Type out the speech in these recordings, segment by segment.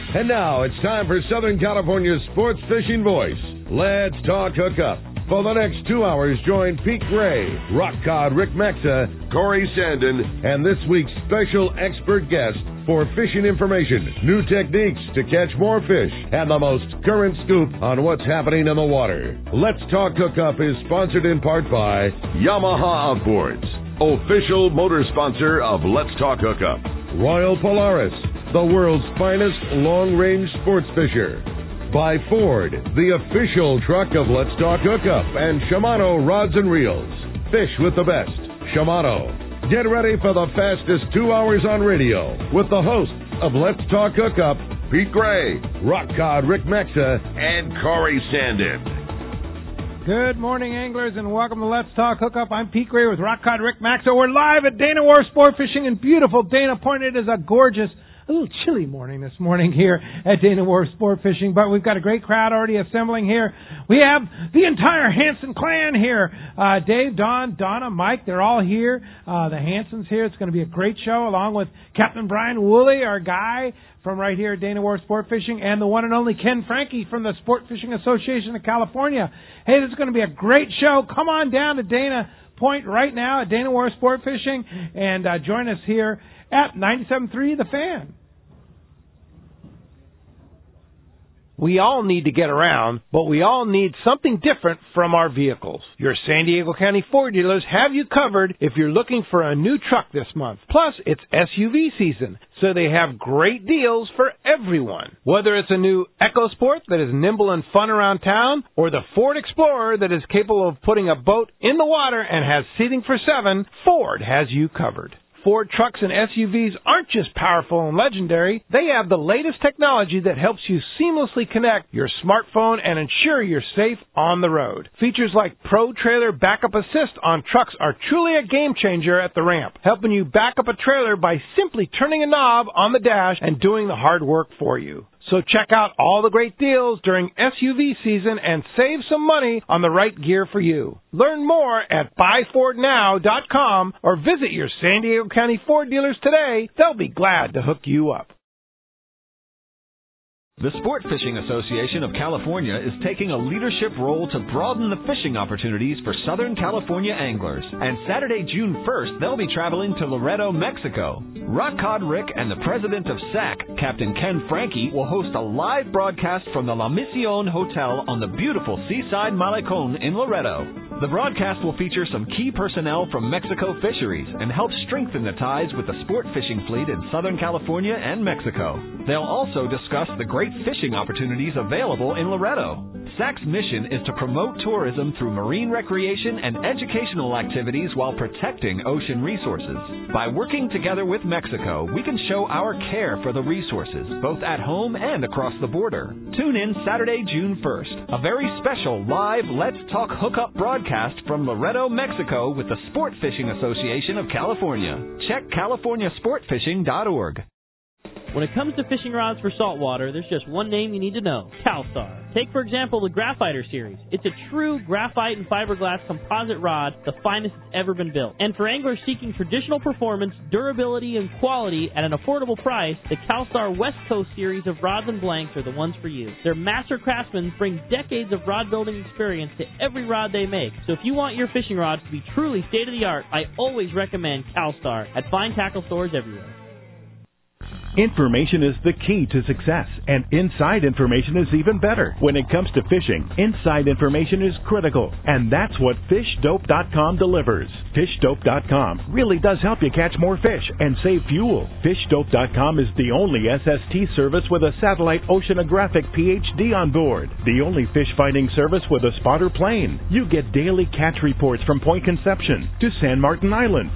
And now it's time for Southern California's sports fishing voice. Let's talk hookup. For the next 2 hours, join Pete Gray, Rock Cod Rick Maxa, Corey Sandin, and this week's special expert guest for fishing information, new techniques to catch more fish, and the most current scoop on what's happening in the water. Let's Talk Hookup is sponsored in part by Yamaha Outboards, official motor sponsor of Let's Talk Hookup. Royal Polaris, the world's finest long-range sports fisher. By Ford, the official truck of Let's Talk Hookup, and Shimano Rods and Reels. Fish with the best. Shimano. Get ready for the fastest 2 hours on radio with the hosts of Let's Talk Hookup, Pete Gray, Rock Cod Rick Maxa, and Corey Sandin. Good morning, anglers, and welcome to Let's Talk Hookup. I'm Pete Gray with Rock Cod Rick Maxa. We're live at Dana Wharf Sport Fishing in beautiful Dana Point. It is a gorgeous, a little chilly morning this morning here at Dana Wharf Sport Fishing, but we've got a great crowd already assembling here. We have the entire Hansen clan here. Dave, Don, Donna, Mike, they're all here. The Hansens here. It's going to be a great show, along with Captain Brian Woolley, our guy from right here at Dana Wharf Sport Fishing, and the one and only Ken Frankie from the Sport Fishing Association of California. Hey, this is going to be a great show. Come on down to Dana Point right now at Dana Wharf Sport Fishing and join us here at 97.3 The Fan. We all need to get around, but we all need something different from our vehicles. Your San Diego County Ford dealers have you covered if you're looking for a new truck this month. Plus, it's SUV season, so they have great deals for everyone. Whether it's a new EcoSport that is nimble and fun around town, or the Ford Explorer that is capable of putting a boat in the water and has seating for 7, Ford has you covered. Ford trucks and SUVs aren't just powerful and legendary. They have the latest technology that helps you seamlessly connect your smartphone and ensure you're safe on the road. Features like Pro Trailer Backup Assist on trucks are truly a game changer at the ramp, helping you back up a trailer by simply turning a knob on the dash and doing the hard work for you. So check out all the great deals during SUV season and save some money on the right gear for you. Learn more at buyfordnow.com or visit your San Diego County Ford dealers today. They'll be glad to hook you up. The Sport Fishing Association of California is taking a leadership role to broaden the fishing opportunities for Southern California anglers. And Saturday, June 1st, they'll be traveling to Loreto, Mexico. Rock Cod Rick and the president of SAC, Captain Ken Frankie, will host a live broadcast from the La Misión Hotel on the beautiful seaside Malecón in Loreto. The broadcast will feature some key personnel from Mexico Fisheries and help strengthen the ties with the sport fishing fleet in Southern California and Mexico. They'll also discuss the great fishing opportunities available in Loreto. SAC's mission is to promote tourism through marine recreation and educational activities while protecting ocean resources. By working together with Mexico, we can show our care for the resources, both at home and across the border. Tune in Saturday, June 1st, a very special live Let's Talk Hookup broadcast from Loreto, Mexico with the Sport Fishing Association of California. Check CaliforniaSportFishing.org. When it comes to fishing rods for saltwater, there's just one name you need to know: CalStar. Take, for example, the Graphiter series. It's a true graphite and fiberglass composite rod, the finest it's ever been built. And for anglers seeking traditional performance, durability, and quality at an affordable price, the CalStar West Coast series of rods and blanks are the ones for you. Their master craftsmen bring decades of rod building experience to every rod they make. So if you want your fishing rods to be truly state-of-the-art, I always recommend CalStar at fine tackle stores everywhere. Information is the key to success, and inside information is even better. When it comes to fishing, inside information is critical, and that's what FishDope.com delivers. FishDope.com really does help you catch more fish and save fuel. FishDope.com is the only SST service with a satellite oceanographic PhD on board, the only fish finding service with a spotter plane. You get daily catch reports from Point Conception to San Martin Island,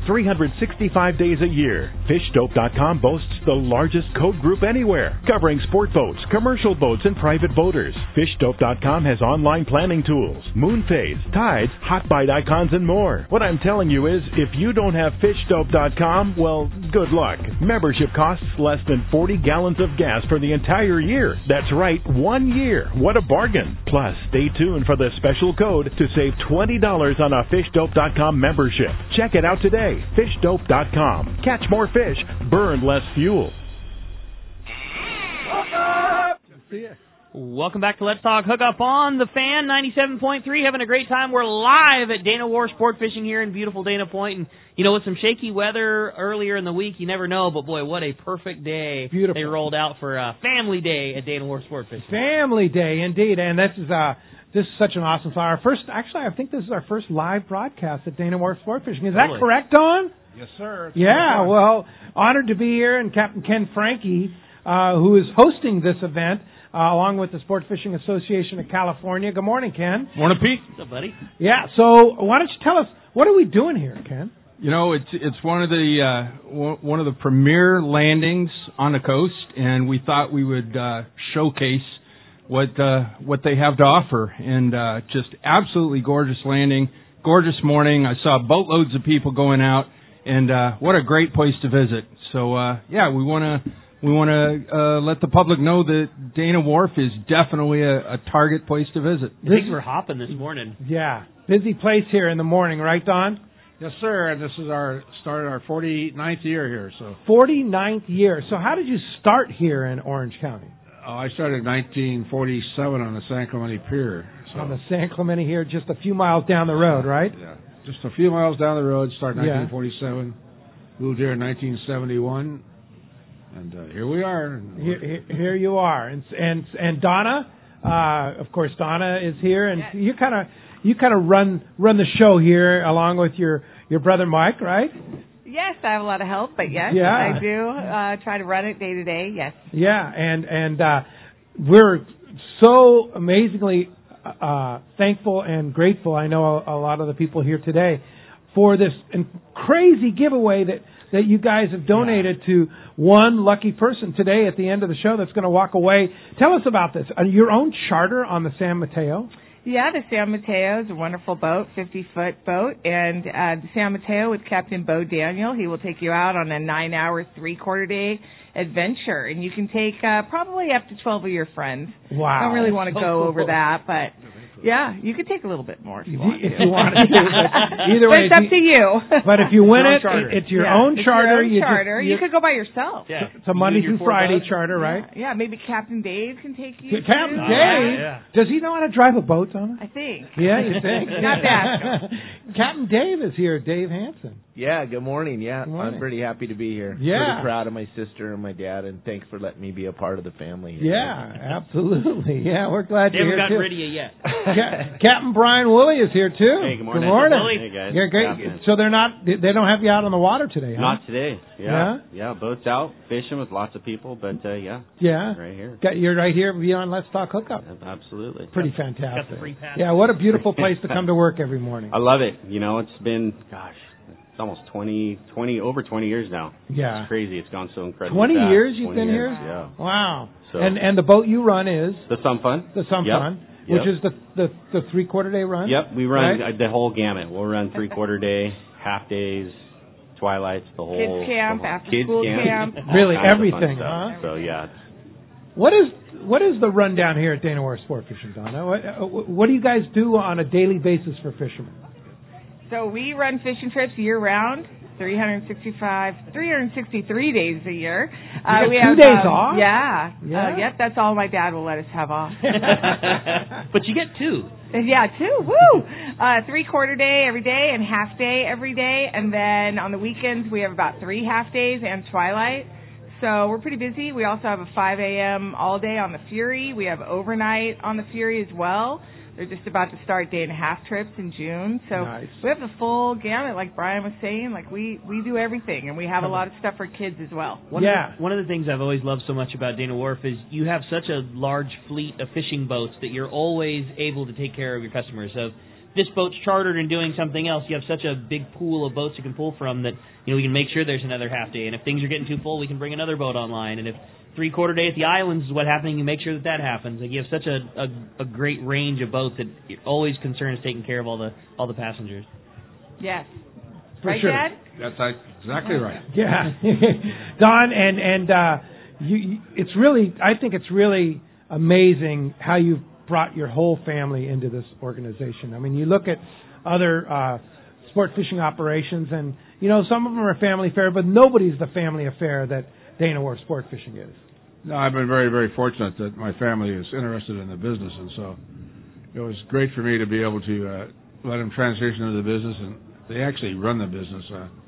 365 days a year. FishDope.com boasts the largest code group anywhere, covering sport boats, commercial boats, and private boaters. FishDope.com has online planning tools, moon phase, tides, hot bite icons, and more. What I'm telling you is, if you don't have FishDope.com, well, good luck. Membership costs less than 40 gallons of gas for the entire year. That's right, 1 year. What a bargain. Plus, stay tuned for the special code to save $20 on a FishDope.com membership. Check it out today. FishDope.com. Catch more fish, burn less fuel. See ya. Welcome back to Let's Talk Hookup on the Fan 97.3. Having a great time. We're live at Dana War Sport Fishing here in beautiful Dana Point. And, you know, with some shaky weather earlier in the week, you never know. But, boy, what a perfect day they rolled out for Family Day at Dana War Sport Fishing. Family Day, indeed. And this is such an awesome flower. I think this is our first live broadcast at Dana War Sport Fishing. Is that correct, Don? Yes, sir. Yeah, well, honored to be here. And Captain Ken Frankie, who is hosting this event, along with the Sport Fishing Association of California. Good morning, Ken. Morning, Pete. What's up, buddy? Yeah, so why don't you tell us, what are we doing here, Ken? You know, it's one of the premier landings on the coast, and we thought we would showcase what they have to offer. And just absolutely gorgeous landing, gorgeous morning. I saw boatloads of people going out, and what a great place to visit. So we want to let the public know that Dana Wharf is definitely a target place to visit. Things were hopping this morning. Yeah, busy place here in the morning, right, Don? Yes, sir. And this is our 49th year here. So 49th year. So how did you start here in Orange County? I started in 1947 on the San Clemente Pier. So. On the San Clemente here, just a few miles down the road, right? Yeah, just a few miles down the road. Started in 1947. Moved here in 1971. And here we are. Here you are, and Donna, of course, Donna is here, and you kind of run the show here along with your brother Mike, right? Yes, I have a lot of help, but yes, yeah. I do try to run it day to day. Yes. Yeah, and we're so amazingly thankful and grateful. I know a lot of the people here today for this crazy giveaway that you guys have donated to one lucky person today at the end of the show that's going to walk away. Tell us about this. Your own charter on the San Mateo? Yeah, the San Mateo is a wonderful boat, 50-foot boat. And the San Mateo with Captain Bo Daniel, he will take you out on a 9-hour, 3/4 day adventure. And you can take probably up to 12 of your friends. Wow. I don't really want to go over that, but... yeah, you could take a little bit more if you want to. If you want to. Either way, it's up to you. But if you win it's your own charter. Your own charter. You could go by yourself. Yeah. It's a Monday through Friday charter, right? Yeah, maybe Captain Dave can take you. Captain Dave? Yeah. Does he know how to drive a boat, Donna? I think. Yeah, you think? Not bad. Captain Dave is here, Dave Hansen. Yeah, good morning. Yeah, good morning. I'm pretty happy to be here. Yeah. Pretty proud of my sister and my dad, and thanks for letting me be a part of the family here. Yeah, absolutely. Yeah, we're glad you're here, They haven't gotten too. rid of you yet. Captain Brian Woolley is here, too. Hey, good morning. Good morning. Hey, guys. Yeah, great. Yeah. So they don't have you out on the water today, huh? Not today. Yeah, boats out, fishing with lots of people, but Yeah. right here. You're right here beyond Let's Talk Hookup. Absolutely. Pretty fantastic. Got the free pass. Yeah, what a beautiful place to come to work every morning. I love it. You know, it's been, it's almost 20 years now. Yeah. It's crazy. It's gone so incredibly 20 fast. years you've 20 been years, here? Yeah. Wow. So, and the boat you run is? The Sun Fun. The Sun Fun, which is the 3/4 day run? Yep, we run right? the whole gamut. We'll run 3/4 day, half days, twilights, the whole kids camp, after school camp. Really, all kinds of everything, fun stuff. huh? So yeah. What is the rundown here at Dana Wharf Sport Fishing, Donna? What do you guys do on a daily basis for fishermen? So we run fishing trips year round, 363 days a year. We have 2 days off? Yeah. Yeah. That's all my dad will let us have off. But you get 2. Yeah, 2. Woo! 3/4 day every day and half day every day. And then on the weekends, we have about 3 half days and twilight. So we're pretty busy. We also have a 5 a.m. all day on the Fury. We have overnight on the Fury as well. They're just about to start 1.5-day trips in June. So nice. We have the full gamut, like Brian was saying. Like we do everything, and we have a lot of stuff for kids as well. One of the things I've always loved so much about Dana Wharf is you have such a large fleet of fishing boats that you're always able to take care of your customers. So if this boat's chartered and doing something else, you have such a big pool of boats you can pull from that we can make sure there's another half day. And if things are getting too full, we can bring another boat online. And if 3/4 day at the islands is what's happening, you make sure that happens. Like you have such a great range of boats that you're always concerned is taking care of all the passengers. Yes. For right, sure. Dad? That's exactly right. Yeah. Don, and it's really, I think it's really amazing how you've brought your whole family into this organization. I mean, you look at other sport fishing operations, and some of them are family affair, but nobody's the family affair that Dana Wharf Sport Fishing is. No, I've been very, very fortunate that my family is interested in the business, and so it was great for me to be able to let them transition into the business, and they actually run the business.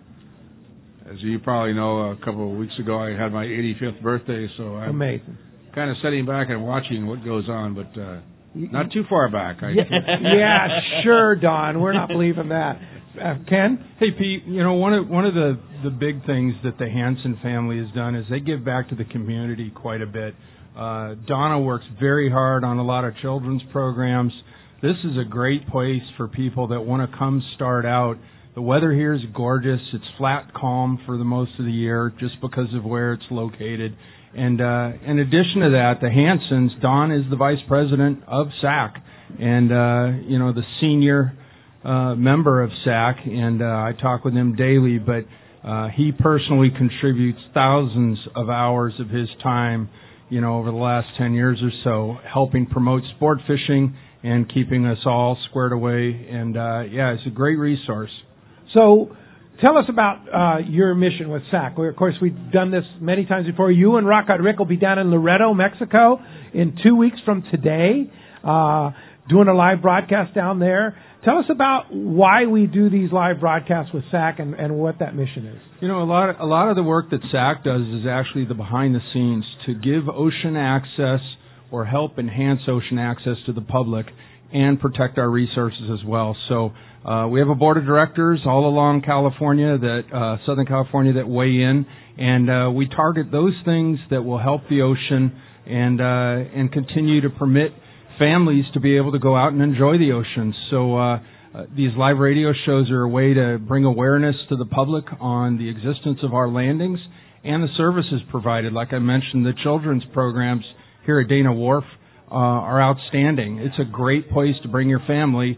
As you probably know, a couple of weeks ago I had my 85th birthday, so I'm amazing. Kind of sitting back and watching what goes on, but not too far back. Yeah, sure, Don. We're not believing that. Ken? Hey, Pete, one of the big things that the Hansen family has done is they give back to the community quite a bit. Donna works very hard on a lot of children's programs. This is a great place for people that want to come start out. The weather here is gorgeous. It's flat, calm for the most of the year just because of where it's located. And in addition to that, the Hansens, Don is the vice president of SAC and, the senior member of SAC, and I talk with him daily, but he personally contributes thousands of hours of his time, over the last 10 years or so, helping promote sport fishing and keeping us all squared away. And, it's a great resource. So tell us about your mission with SAC. Of course, we've done this many times before. You and Rock God Rick will be down in Loreto, Mexico in 2 weeks from today, doing a live broadcast down there. Tell us about why we do these live broadcasts with SAC and what that mission is. A lot of the work that SAC does is actually the behind the scenes to give ocean access or help enhance ocean access to the public and protect our resources as well. So we have a board of directors all along California, Southern California, that weigh in, and we target those things that will help the ocean and continue to permit families to be able to go out and enjoy the ocean. So these live radio shows are a way to bring awareness to the public on the existence of our landings and the services provided. Like I mentioned, the children's programs here at Dana Wharf are outstanding. It's a great place to bring your family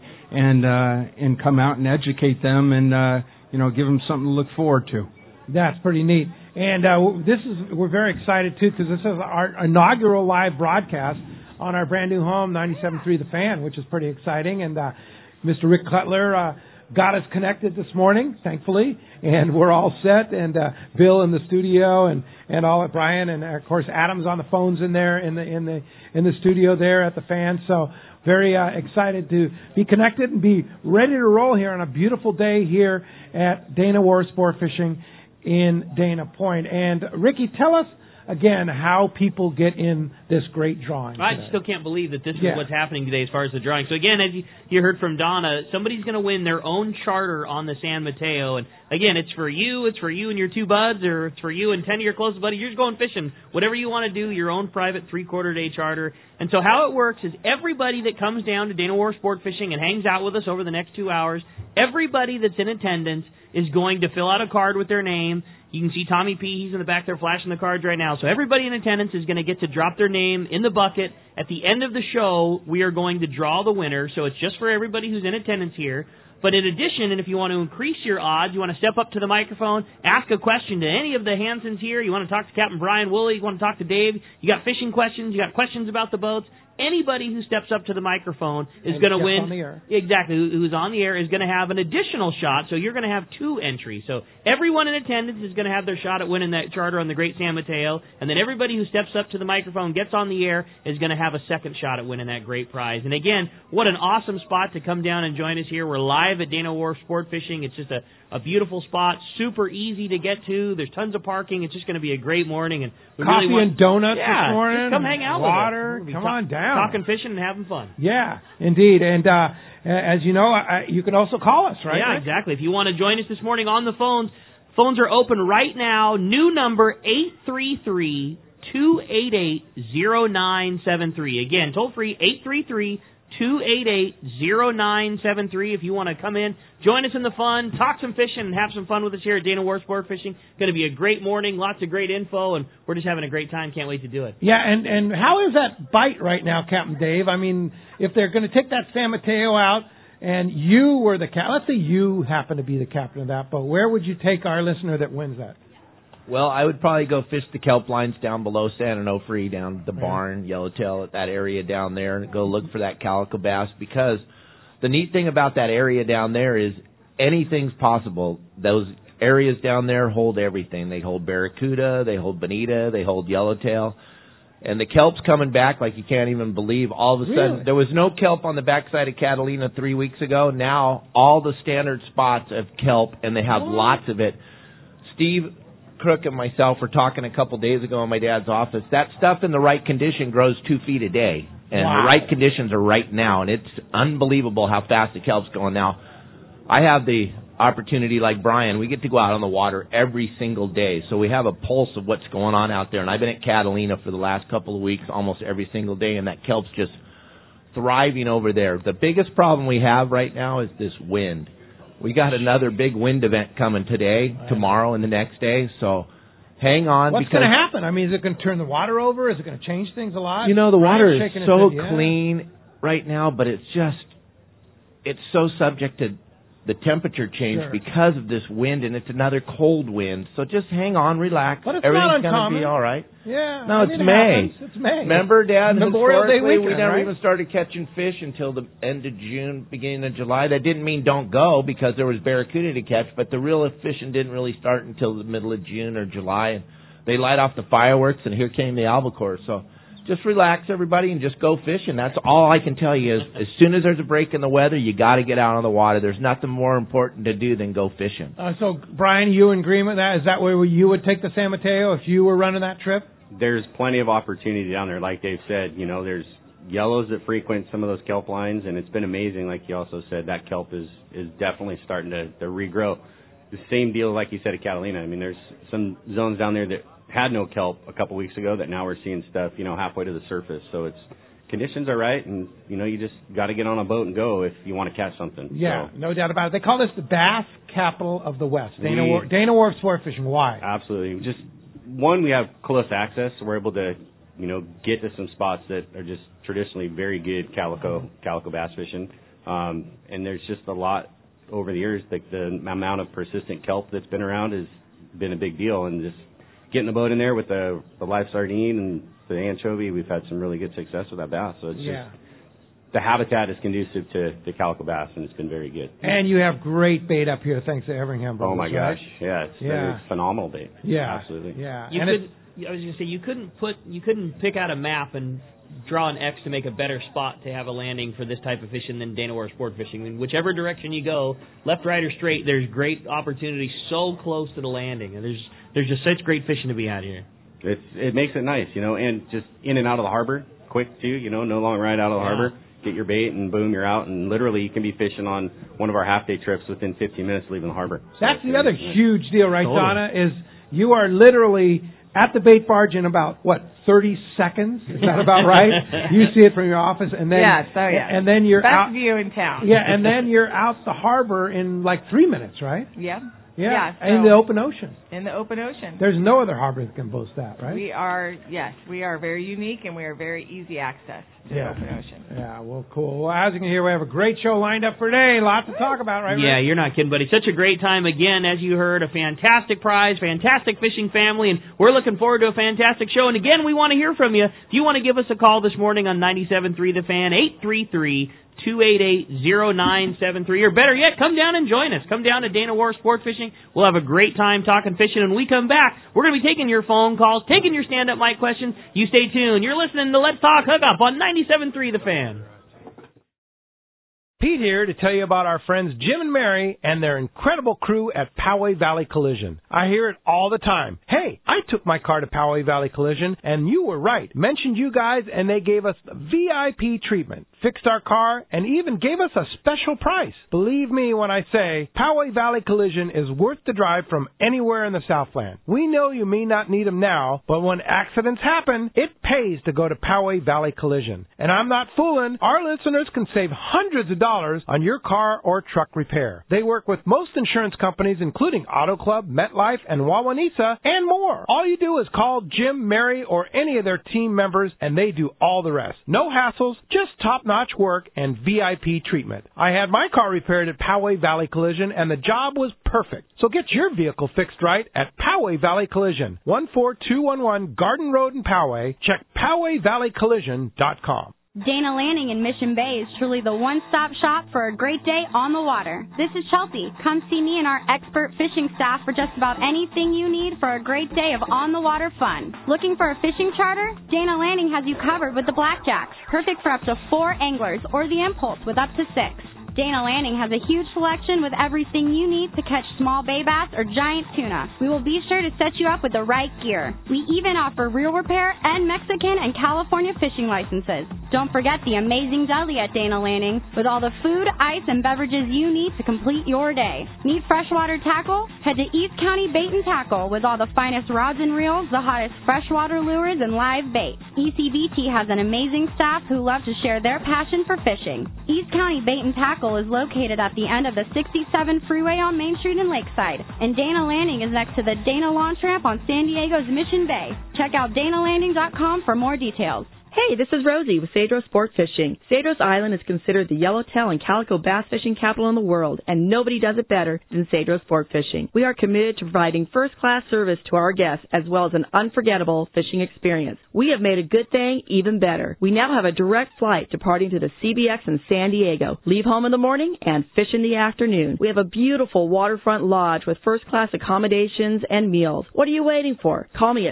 and come out and educate them and give them something to look forward to. That's pretty neat. And we're very excited too because this is our inaugural live broadcast on our brand new home, 97.3 The Fan, which is pretty exciting. And Mr. Rick Cutler got us connected this morning, thankfully, and we're all set. And Bill in the studio and all at Brian, and of course Adam's on the phones in there in the studio there at the Fan. So very excited to be connected and be ready to roll here on a beautiful day here at Dana Wharf Sport Fishing in Dana Point. And Ricky, tell us again how people get in this great drawing today. I still can't believe that this is what's happening today as far as the drawing. So again, as you heard from Donna, somebody's going to win their own charter on the San Mateo. And again, it's for you and your two buds, or it's for you and 10 of your closest buddies. You're just going fishing. Whatever you want to do, your own private 3/4 day charter. And so how it works is everybody that comes down to Dana Wharf Sport Fishing and hangs out with us over the next 2 hours, everybody that's in attendance is going to fill out a card with their name. You can see Tommy P. He's in the back there flashing the cards right now. So everybody in attendance is going to get to drop their name in the bucket. At the end of the show, we are going to draw the winner. So it's just for everybody who's in attendance here. But in addition, and if you want to increase your odds, you want to step up to the microphone, ask a question to any of the Hansens here. You want to talk to Captain Brian Woolley. You want to talk to Dave. You got fishing questions. You got questions about the boats. Anybody who steps up to the microphone is going to win. On the air. Exactly. Who's on the air is going to have an additional shot. So you're going to have 2 entries. So everyone in attendance is going to have their shot at winning that charter on the Great San Mateo. And then everybody who steps up to the microphone, gets on the air, is going to have a second shot at winning that great prize. And again, what an awesome spot to come down and join us here. We're live at Dana Wharf Sport Fishing. It's just a beautiful spot, super easy to get to. There's tons of parking. It's just going to be a great morning. And we coffee really and donuts this morning. Just come hang out water. with us. Come on down. Talking fishing and having fun. Yeah, indeed. And as you know, you can also call us, right? Yeah, exactly. If you want to join us this morning on the phones are open right now. New number 833-288-0973. Again, toll free 833-288-0973 if you want to come in, join us in the fun, talk some fishing, and have some fun with us here at Dana Wharf Sport Fishing. Going to be a great morning, lots of great info, and we're just having a great time. Can't wait to do it. Yeah, and how is that bite right now, Captain Dave? I mean, if they're going to take that San Mateo out and you were the captain, let's say you happen to be the captain of that boat, where would you take our listener that wins that? Well, I would probably go fish the kelp lines down below San Onofre, down the barn, Yellowtail, at that area down there, and go look for that calico bass, because the neat thing about that area down there is anything's possible. Those areas down there hold everything. They hold barracuda, they hold bonita, they hold yellowtail. And the kelp's coming back like you can't even believe. All of a sudden, Really? there was no kelp on the backside of Catalina 3 weeks ago. Now, all the standard spots have kelp, and they have lots of it. Steve Crook and myself were talking a couple days ago in my dad's office. That stuff in the right condition grows 2 feet a day. And the right conditions are right now. And it's unbelievable how fast the kelp's going now. I have the opportunity, like Brian, we get to go out on the water every single day. So we have a pulse of what's going on out there. And I've been at Catalina for the last couple of weeks, almost every single day, and that kelp's just thriving over there. The biggest problem we have right now is this wind. We got another big wind event coming today, tomorrow, and the next day. So hang on. What's going to happen? I mean, is it going to turn the water over? Is it going to change things a lot? You know, the water is so head, clean right now, but it's so subject to the temperature change because of this wind, and it's another cold wind. So just hang on, relax. But it's Everything's not uncommon. Going to be all right. Yeah. No, it's May. It's May. Remember, Dad, Memorial Day historically, weekend, we never right? even started catching fish until the end of June, beginning of July. That didn't mean don't go because there was barracuda to catch, but the real fishing didn't really start until the middle of June or July. And they light off the fireworks, and here came the albacore. So just relax, everybody, and just go fishing. That's all I can tell you is as soon as there's a break in the weather, you got to get out on the water. There's nothing more important to do than go fishing. So, Brian, you in agreement with that? Is that where you would take the San Mateo if you were running that trip? There's plenty of opportunity down there. Like Dave said, you know, there's yellows that frequent some of those kelp lines, and it's been amazing. Like he also said, that kelp is definitely starting to regrow. The same deal, like you said, at Catalina. I mean, there's some zones down there that had no kelp a couple weeks ago that now we're seeing stuff, you know, halfway to the surface. So it's conditions are right, and, you know, you just got to get on a boat and go if you want to catch something. Yeah, so, no doubt about it. They call this the bass capital of the West. Dana Wharf Sport Fishing. Why? Absolutely. Just, one, we have close access, so we're able to, you know, get to some spots that are just traditionally very good calico bass fishing. And there's just a lot over the years. The amount of persistent kelp that's been around has been a big deal, and just getting the boat in there with the live sardine and the anchovy, we've had some really good success with that bass. So it's just the habitat is conducive to calico bass, and it's been very good. And you have great bait up here, thanks to Everingham Brothers. Oh my gosh, it's phenomenal bait. Yeah, absolutely. Yeah, I was going to say you couldn't pick out a map and draw an X to make a better spot to have a landing for this type of fishing than Dana Wharf Sport Fishing. I mean, whichever direction you go, left, right, or straight, there's great opportunity so close to the landing, and there's just such great fishing to be out here. It makes it nice, you know, and just in and out of the harbor, quick too, you know, no long ride out of the harbor. Get your bait and boom, you're out, and literally you can be fishing on one of our half-day trips within 15 minutes leaving the harbor. That's the other huge deal, right, Donna, is you are literally at the bait barge in about, 30 seconds? Is that about right? You see it from your office, and then and then you're best out. View in town. Yeah, and then you're out the harbor in like 3 minutes, right? Yeah. Yeah, so in the open ocean. In the open ocean. There's no other harbor that can boast that, right? We are very unique, and we are very easy access to the open ocean. Yeah, well, cool. Well, as you can hear, we have a great show lined up for today. Lots to talk about, right? Yeah, Rick? you're not kidding, buddy. Such a great time again, as you heard, a fantastic prize, fantastic fishing family, and we're looking forward to a fantastic show. And again, we want to hear from you. If you want to give us a call this morning on 97.3 The Fan, 833-288-0973, or better yet, come down and join us. Come down to Dana Wharf Sport Fishing. We'll have a great time talking fishing, and when we come back, we're going to be taking your phone calls, taking your stand-up mic questions. You stay tuned. You're listening to Let's Talk Hookup on 97.3 The Fan. Pete here to tell you about our friends Jim and Mary and their incredible crew at Poway Valley Collision. I hear it all the time. Hey, I took my car to Poway Valley Collision, and you were right. Mentioned you guys, and they gave us the VIP treatment, fixed our car, and even gave us a special price. Believe me when I say Poway Valley Collision is worth the drive from anywhere in the Southland. We know you may not need them now, but when accidents happen, it pays to go to Poway Valley Collision. And I'm not fooling. Our listeners can save hundreds of dollars on your car or truck repair. They work with most insurance companies, including Auto Club, MetLife, and Wawanesa, and more. All you do is call Jim, Mary, or any of their team members, and they do all the rest. No hassles, just top-notch work and VIP treatment. I had my car repaired at Poway Valley Collision, and the job was perfect. So get your vehicle fixed right at Poway Valley Collision, 14211 Garden Road in Poway. Check PowayValleyCollision.com. Dana Landing in Mission Bay is truly the one-stop shop for a great day on the water. This is Chelsea. Come see me and our expert fishing staff for just about anything you need for a great day of on-the-water fun. Looking for a fishing charter? Dana Landing has you covered with the Blackjacks, perfect for up to 4 anglers, or the Impulse with up to 6. Dana Landing has a huge selection with everything you need to catch small bay bass or giant tuna. We will be sure to set you up with the right gear. We even offer reel repair and Mexican and California fishing licenses. Don't forget the amazing deli at Dana Landing with all the food, ice, and beverages you need to complete your day. Need freshwater tackle? Head to East County Bait and Tackle with all the finest rods and reels, the hottest freshwater lures, and live bait. ECBT has an amazing staff who love to share their passion for fishing. East County Bait and Tackle is located at the end of the 67 freeway on Main Street in Lakeside, and Dana Landing is next to the Dana Launch Ramp on San Diego's Mission Bay. Check out DanaLanding.com for more details. Hey, this is Rosie with Cedros Sport Fishing. Cedros Island is considered the yellowtail and calico bass fishing capital in the world, and nobody does it better than Cedros Sport Fishing. We are committed to providing first-class service to our guests as well as an unforgettable fishing experience. We have made a good thing even better. We now have a direct flight departing to the CBX in San Diego. Leave home in the morning and fish in the afternoon. We have a beautiful waterfront lodge with first-class accommodations and meals. What are you waiting for? Call me at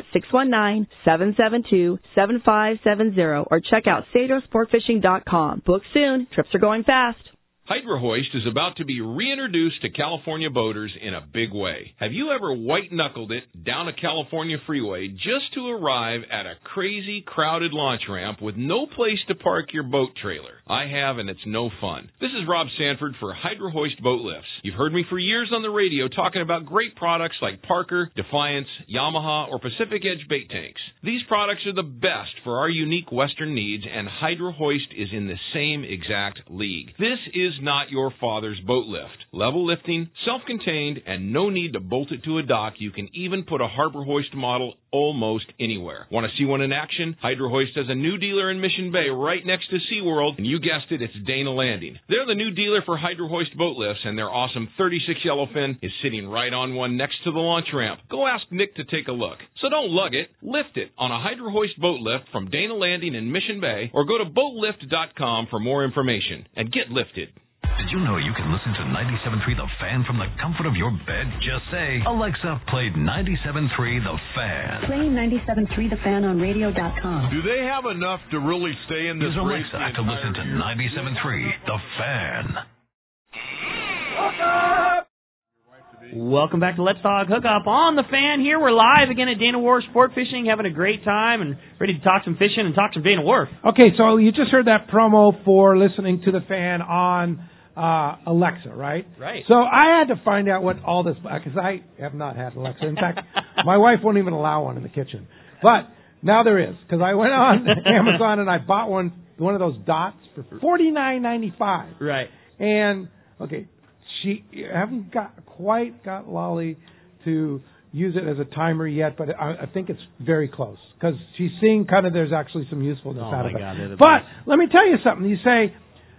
619-772-7570 or check out CedrosSportFishing.com. Book soon. Trips are going fast. Hydro Hoist is about to be reintroduced to California boaters in a big way. Have you ever white-knuckled it down a California freeway just to arrive at a crazy, crowded launch ramp with no place to park your boat trailer? I have, and it's no fun. This is Rob Sanford for Hydro Hoist Boat Lifts. You've heard me for years on the radio talking about great products like Parker, Defiance, Yamaha, or Pacific Edge bait tanks. These products are the best for our unique Western needs, and Hydro Hoist is in the same exact league. This is not your father's boat lift. Level lifting, self-contained, and no need to bolt it to a dock. You can even put a Harbor Hoist model almost anywhere. Want to see one in action? Hydro Hoist has a new dealer in Mission Bay right next to SeaWorld, and you guessed it, it's Dana Landing. They're the new dealer for Hydro Hoist boat lifts, and their awesome 36 yellowfin is sitting right on one next to the launch ramp. Go ask Nick to take a look. So don't lug it, lift it on a Hydro Hoist boat lift from Dana Landing in Mission Bay, or go to boatlift.com for more information, and get lifted. Did you know you can listen to 97.3 The Fan from the comfort of your bed? Just say, Alexa, play 97.3 The Fan. Play 97.3 The Fan on radio.com. Do they have enough to really stay in this race? Use Alexa to listen to 97.3 The Fan. Welcome back to Let's Talk Hookup on the Fan. Here we're live again at Dana Wharf Sport Fishing, having a great time and ready to talk some fishing and talk some Dana Wharf. Okay, so you just heard that promo for listening to the Fan on Alexa, right? Right. So I had to find out what all this, because I have not had Alexa. In fact, my wife won't even allow one in the kitchen. But now there is, because I went on Amazon and I bought one of those dots for $49.95. Right. And okay, she haven't quite got Lolly to use it as a timer yet, but I think it's very close because she's seeing kind of there's actually some usefulness out of it. God, but let me tell you something. You say,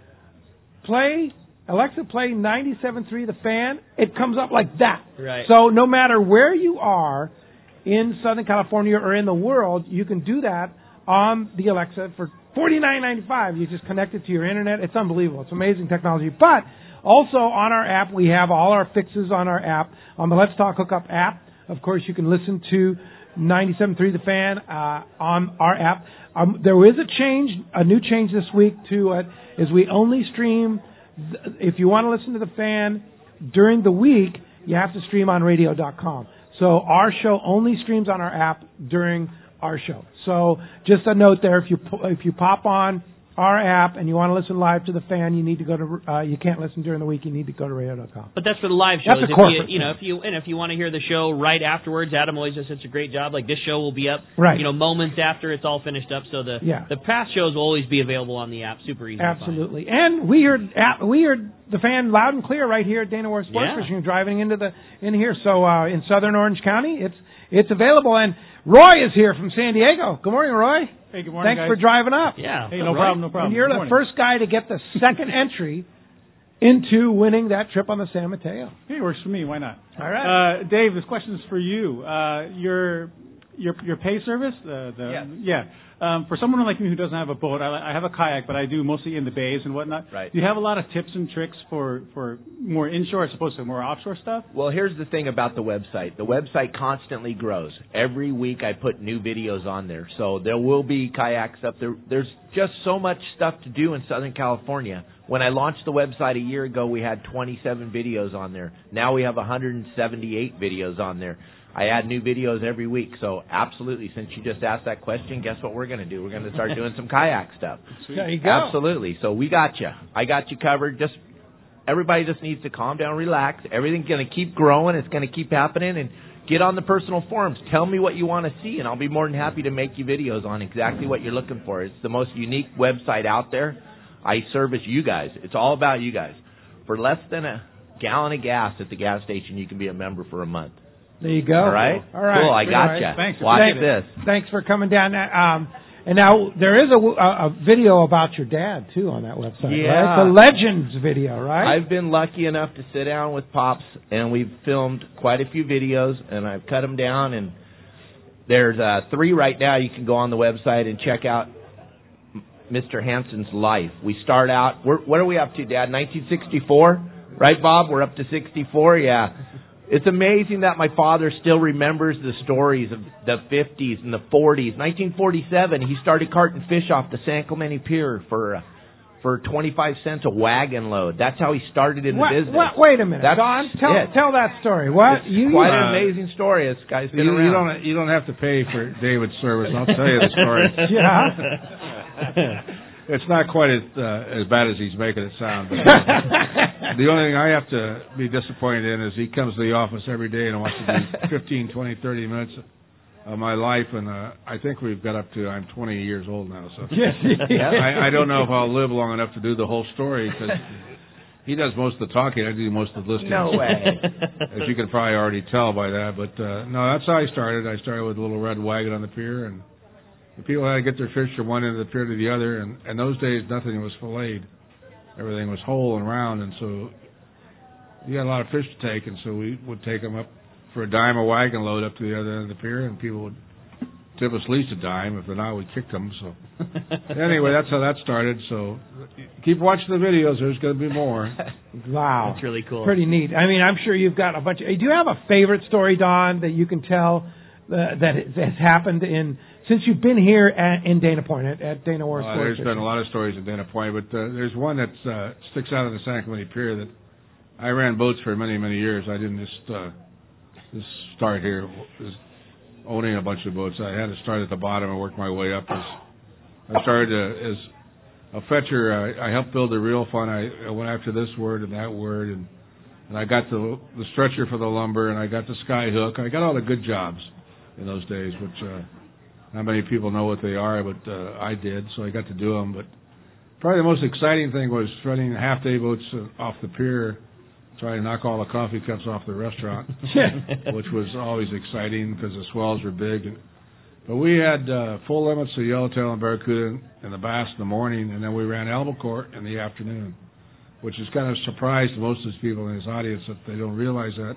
Alexa, play 97.3 The Fan. It comes up like that. Right. So no matter where you are in Southern California or in the world, you can do that on the Alexa for $49.95. You just connect it to your internet. It's unbelievable. It's amazing technology. But also on our app, we have all our fixes on our app, on the Let's Talk Hookup app. Of course, you can listen to 97.3 The Fan on our app. There is a new change this week to it, is we only stream, if you want to listen to The Fan during the week, you have to stream on radio.com. So our show only streams on our app during our show. So just a note there, if you pop on our app and you want to listen live to The Fan, you need to go to you can't listen during the week. You need to go to radio.com. But that's for the live shows. That's a corporate. If you want to hear the show right afterwards, Adam always does such a great job. Like this show will be up, right, moments after it's all finished up. So the past shows will always be available on the app. Super easy. Absolutely. To find. And we heard The Fan loud and clear right here at Dana Wharf Sports Fishing, driving in here. So in Southern Orange County, it's available. And Roy is here from San Diego. Good morning, Roy. Hey, good morning, Thanks for driving up. Yeah. Hey, no problem. And you're the first guy to get the second entry into winning that trip on the San Mateo. Hey, it works for me. Why not? All right. Dave, this question is for you. your pay service. For someone like me who doesn't have a boat, I have a kayak, but I do mostly in the bays and whatnot. Right. Do you have a lot of tips and tricks for more inshore as opposed to more offshore stuff? Well, here's the thing about the website. The website constantly grows. Every week I put new videos on there. So there will be kayaks up there. There's just so much stuff to do in Southern California. When I launched the website a year ago, we had 27 videos on there. Now we have 178 videos on there. I add new videos every week, so absolutely. Since you just asked that question, guess what we're going to do? We're going to start doing some kayak stuff. There you go. Absolutely. So we got you. I got you covered. Everybody just needs to calm down, relax. Everything's going to keep growing. It's going to keep happening. And get on the personal forums. Tell me what you want to see, and I'll be more than happy to make you videos on exactly what you're looking for. It's the most unique website out there. I service you guys. It's all about you guys. For less than a gallon of gas at the gas station, you can be a member for a month. There you go. All right? All right. Cool, I got you. Thanks. Watch this. Thanks for coming down. And now there is a video about your dad, too, on that website, right? The Legends video, right? I've been lucky enough to sit down with Pops, and we've filmed quite a few videos, and I've cut them down, and there's 3 right now. You can go on the website and check out Mr. Hansen's life. We start out, what are we up to, Dad? 1964? Right, Bob? We're up to 64? Yeah. It's amazing that my father still remembers the stories of the 50s and the 40s. 1947, he started carting fish off the San Clemente Pier for 25 cents a wagon load. That's how he started in the business. Wait a minute, Don. Tell that story. What? It's quite an amazing story. This guy's been around. You don't have to pay for David's service. I'll tell you the story. Yeah. It's not quite as bad as he's making it sound. But the only thing I have to be disappointed in is he comes to the office every day and wants to do 15, 20, 30 minutes of my life, and I think we've got up to, I'm 20 years old now, so I don't know if I'll live long enough to do the whole story, because he does most of the talking, I do most of the listening. No way. As you can probably already tell by that, but no, that's how I started. I started with a little red wagon on the pier, and the people had to get their fish from one end of the pier to the other, and in those days nothing was filleted. Everything was whole and round, and so you got a lot of fish to take, and so we would take them up for a dime a wagon load up to the other end of the pier, and people would tip us at least a dime. If they're not, we kicked them. So anyway, that's how that started. So keep watching the videos. There's going to be more. Wow. That's really cool. Pretty neat. I mean, I'm sure you've got a bunch of... Do you have a favorite story, Don, that you can tell that has happened since you've been here in Dana Point, at Dana War Sports? There's been a lot of stories at Dana Point, but there's one that sticks out on the San Clemente Pier that I ran boats for many, many years. I didn't just start here owning a bunch of boats. I had to start at the bottom and work my way up. I started as a fetcher. I helped build the reel fund. I went after this word and that word, and I got the stretcher for the lumber, and I got the sky hook. I got all the good jobs in those days, which not many people know what they are, but I did, so I got to do them. But probably the most exciting thing was running half-day boats off the pier, trying to knock all the coffee cups off the restaurant, which was always exciting because the swells were big. But we had full limits of yellowtail and barracuda and the bass in the morning, and then we ran albacore in the afternoon, which is kind of a surprise to most of these people in this audience that they don't realize that.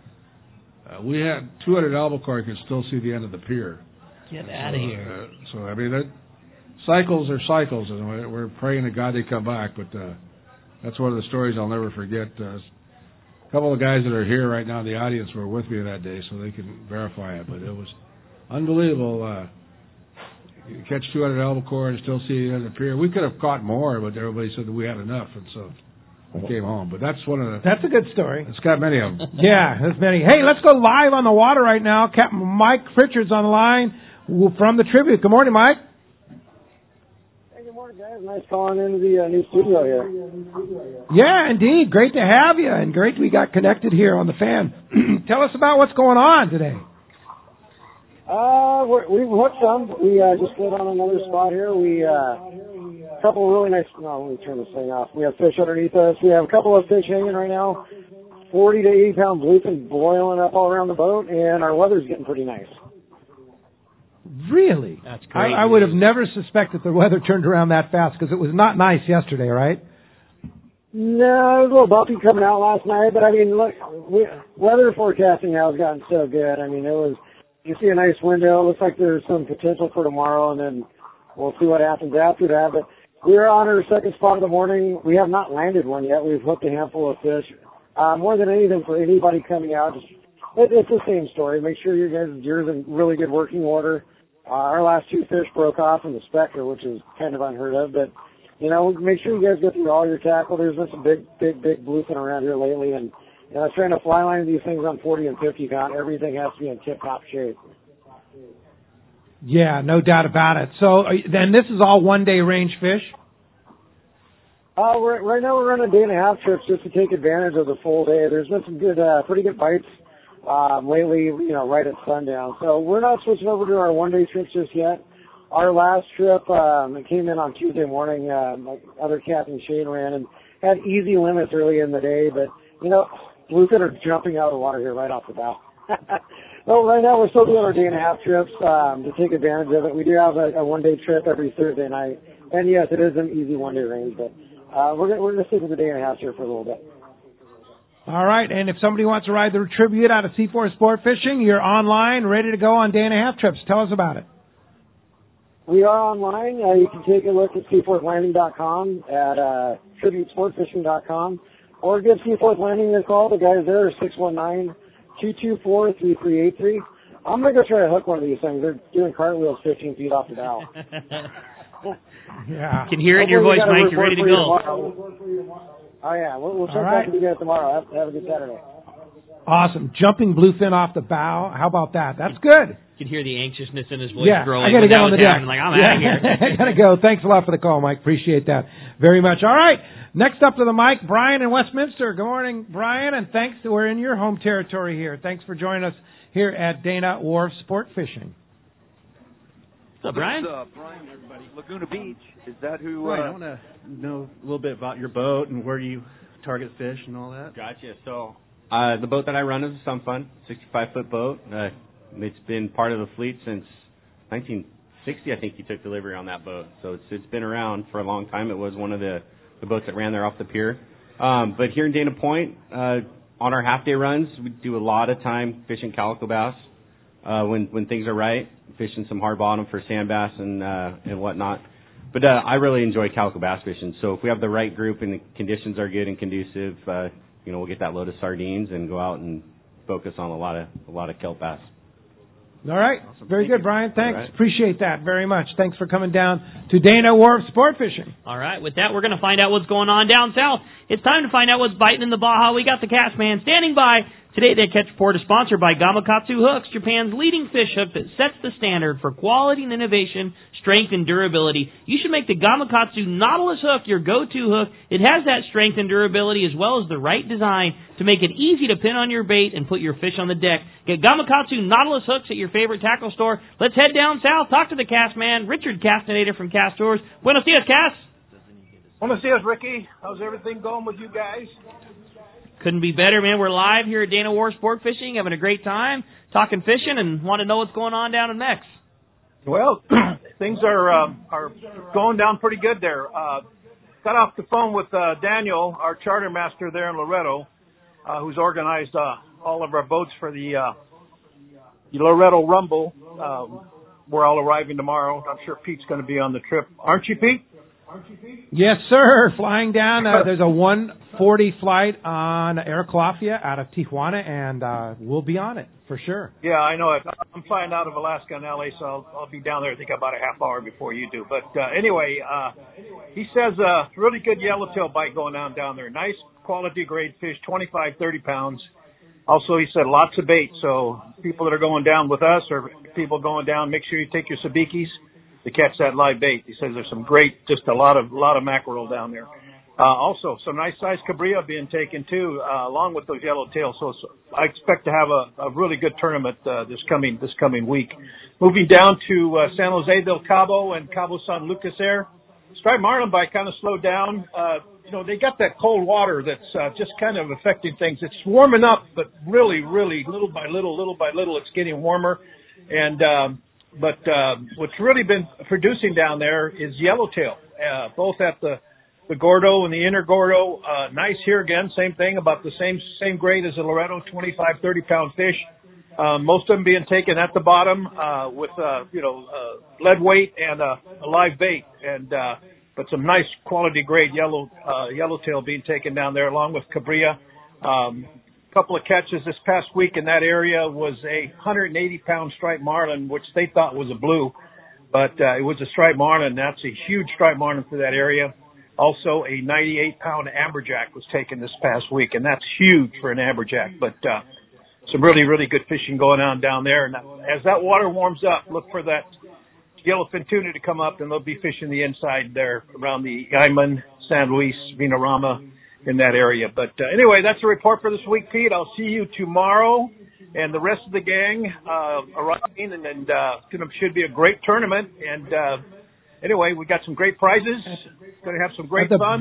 We had 200 albacore, you could still see the end of the pier. Get out of here. So, I mean, cycles are cycles, and we're praying to God they come back, but that's one of the stories I'll never forget. A couple of guys that are here right now in the audience were with me that day, so they can verify it, but it was unbelievable. You catch 200 albacore and still see the end of the pier. We could have caught more, but everybody said that we had enough, and so we came home. But that's one of the... That's a good story. It's got many of them. Yeah, there's many. Hey, let's go live on the water right now. Captain Mike Pritchard's on the line from the Tribute. Good morning, Mike. Hey, good morning, guys. Nice calling into the new studio here. Yeah, indeed. Great to have you, and great we got connected here on the fan. Tell us about what's going on today. We've hooked some. We just lit on another spot here. We a couple of really nice... No, let me turn this thing off. We have fish underneath us. We have a couple of fish hanging right now. 40 to 80 pound bluefin boiling up all around the boat, and our weather's getting pretty nice. Really? That's great. I would have never suspected the weather turned around that fast because it was not nice yesterday, right? No, it was a little bumpy coming out last night, but I mean, look, weather forecasting now has gotten so good. I mean, it was you see a nice window. It looks like there's some potential for tomorrow, and then we'll see what happens after that. But we're on our second spot of the morning. We have not landed one yet. We've hooked a handful of fish. More than anything, for anybody coming out, it's the same story. Make sure yours in really good working order. Our last 2 fish broke off in the Spectre, which is kind of unheard of. But, make sure you guys go through all your tackle. There's been some big bluefin around here lately. And, trying to fly line these things on 40 and 50 count, everything has to be in tip-top shape. Yeah, no doubt about it. So then this is all one-day range fish? Right now we're running a 1.5 trips just to take advantage of the full day. There's been some good, pretty good bites lately, right at sundown. So we're not switching over to our one-day trips just yet. Our last trip it came in on Tuesday morning. My other captain, Shane, ran and had easy limits early in the day. But, bluefin are jumping out of the water here right off the bat. Well, right now we're still doing our 1.5 trips to take advantage of it. We do have a one-day trip every Thursday night. And, yes, it is an easy one-day range, but we're going to stick with the 1.5 here for a little bit. All right, and if somebody wants to ride the Tribute out of C4 Sport Fishing, you're online, ready to go on 1.5 trips. Tell us about it. We are online. You can take a look at seaforthlanding.com, at tributesportfishing.com, or give Seaforth Landing a call. The guys there are 619-224-3383. I'm going to go try to hook one of these things. They're doing cartwheels 15 feet off the bow. Yeah. Can hear it in your voice, Mike. You're ready to go. Oh, yeah. We'll check back with you guys tomorrow. Have a good Saturday. Awesome. Jumping bluefin off the bow. How about that? That's good. You can hear the anxiousness in his voice growing. I got to get on the deck. I'm out of here. I got to go. Thanks a lot for the call, Mike. Appreciate that very much. All right. Next up to the mic, Brian in Westminster. Good morning, Brian, and thanks. We're in your home territory here. Thanks for joining us here at Dana Wharf Sport Fishing. What's up, Brian? What's up, Brian, everybody? Laguna Beach. Is that who? Right. I want to know a little bit about your boat and where you target fish and all that. Gotcha. So the boat that I run is a Sun Fun, 65-foot boat. It's been part of the fleet since 1960. I think you took delivery on that boat. So it's been around for a long time. It was one of the boats that ran there off the pier. But here in Dana Point, on our half-day runs, we do a lot of time fishing calico bass when things are right, fishing some hard bottom for sand bass and whatnot. But I really enjoy calico bass fishing. So if we have the right group and the conditions are good and conducive, we'll get that load of sardines and go out and focus on a lot of kelp bass. All right. Awesome. Very good, Brian. Thanks. Right. Appreciate that very much. Thanks for coming down to Dana Wharf Sport Fishing. All right. With that, we're going to find out what's going on down south. It's time to find out what's biting in the Baja. We got the Cast Man standing by. Today, they Catch Report is sponsored by Gamakatsu Hooks, Japan's leading fish hook that sets the standard for quality and innovation, strength and durability. You should make the Gamakatsu Nautilus hook your go-to hook. It has that strength and durability as well as the right design to make it easy to pin on your bait and put your fish on the deck. Get Gamakatsu Nautilus hooks at your favorite tackle store. Let's head down south, talk to the Cast Man, Richard Castanedator from Cast Tours. Buenos dias, Cast. Buenos dias, Ricky. How's everything going with you guys? Couldn't be better, man. We're live here at Dana Wharf Sport Fishing, having a great time, talking fishing, and want to know what's going on down in Mex. Well, things are going down pretty good there. Got off the phone with Daniel, our charter master there in Loretto, who's organized all of our boats for the Loretto Rumble. We're all arriving tomorrow. I'm sure Pete's going to be on the trip. Aren't you, Pete? Yes, sir. Flying down. There's a 1:40 flight on Aeroclafia out of Tijuana, and we'll be on it for sure. Yeah, I know it. I'm flying out of Alaska and LA, so I'll be down there, I think, about a half hour before you do. But anyway, he says really good yellowtail bite going on down there. Nice quality grade fish, 25, 30 pounds. Also, he said lots of bait, so people that are going down with us or people going down, make sure you take your sabikis to catch that live bait. He says there's some great, just a lot of mackerel down there. Also, some nice sized cabrilla being taken too, along with those yellowtails. So I expect to have a really good tournament this coming week. Moving down to San Jose del Cabo and Cabo San Lucas there. Striped marlin bite kind of slowed down. They got that cold water that's just kind of affecting things. It's warming up, but really, really little by little, it's getting warmer. And But what's really been producing down there is yellowtail, both at the Gordo and the inner Gordo. Nice here again, same thing, about the same grade as the Loretto, 25, 30-pound fish. Most of them being taken at the bottom with lead weight and a live bait, and but some nice quality grade yellowtail being taken down there along with cabria. Couple of catches this past week in that area was a 180-pound striped marlin, which they thought was a blue, but it was a striped marlin. That's a huge striped marlin for that area. Also, a 98-pound amberjack was taken this past week, and that's huge for an amberjack. But some really, really good fishing going on down there. And as that water warms up, look for that yellowfin tuna to come up, and they'll be fishing the inside there around the Guymon, San Luis, Vinarama, in that area. But anyway, that's a report for this week, Pete. I'll see you tomorrow, and the rest of the gang arriving, and should be a great tournament. And anyway, we got some great prizes. Going to have some great fun.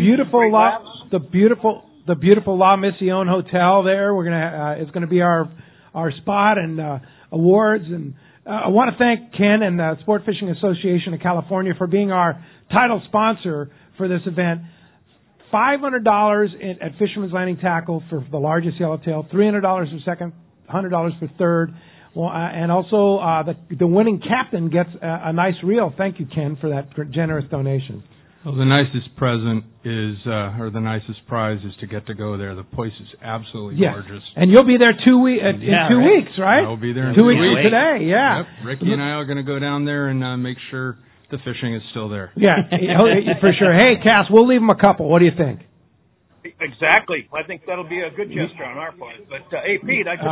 The beautiful La Mission Hotel there. We're gonna it's going to be our spot and awards. And I want to thank Ken and the Sport Fishing Association of California for being our title sponsor for this event. $500 at Fisherman's Landing Tackle for the largest yellowtail, $300 for second, $100 for third, and also the winning captain gets a nice reel. Thank you, Ken, for that generous donation. Well, the nicest present is, or the nicest prize is to get to go there. The place is absolutely gorgeous. And you'll be there in 2 weeks, right? I'll be there in 2 weeks today, yeah. Yep. Ricky and I are going to go down there and make sure the fishing is still there. Yeah, for sure. Hey, Cass, we'll leave them a couple. What do you think? Exactly. I think that'll be a good gesture on our part. But, hey, Pete, I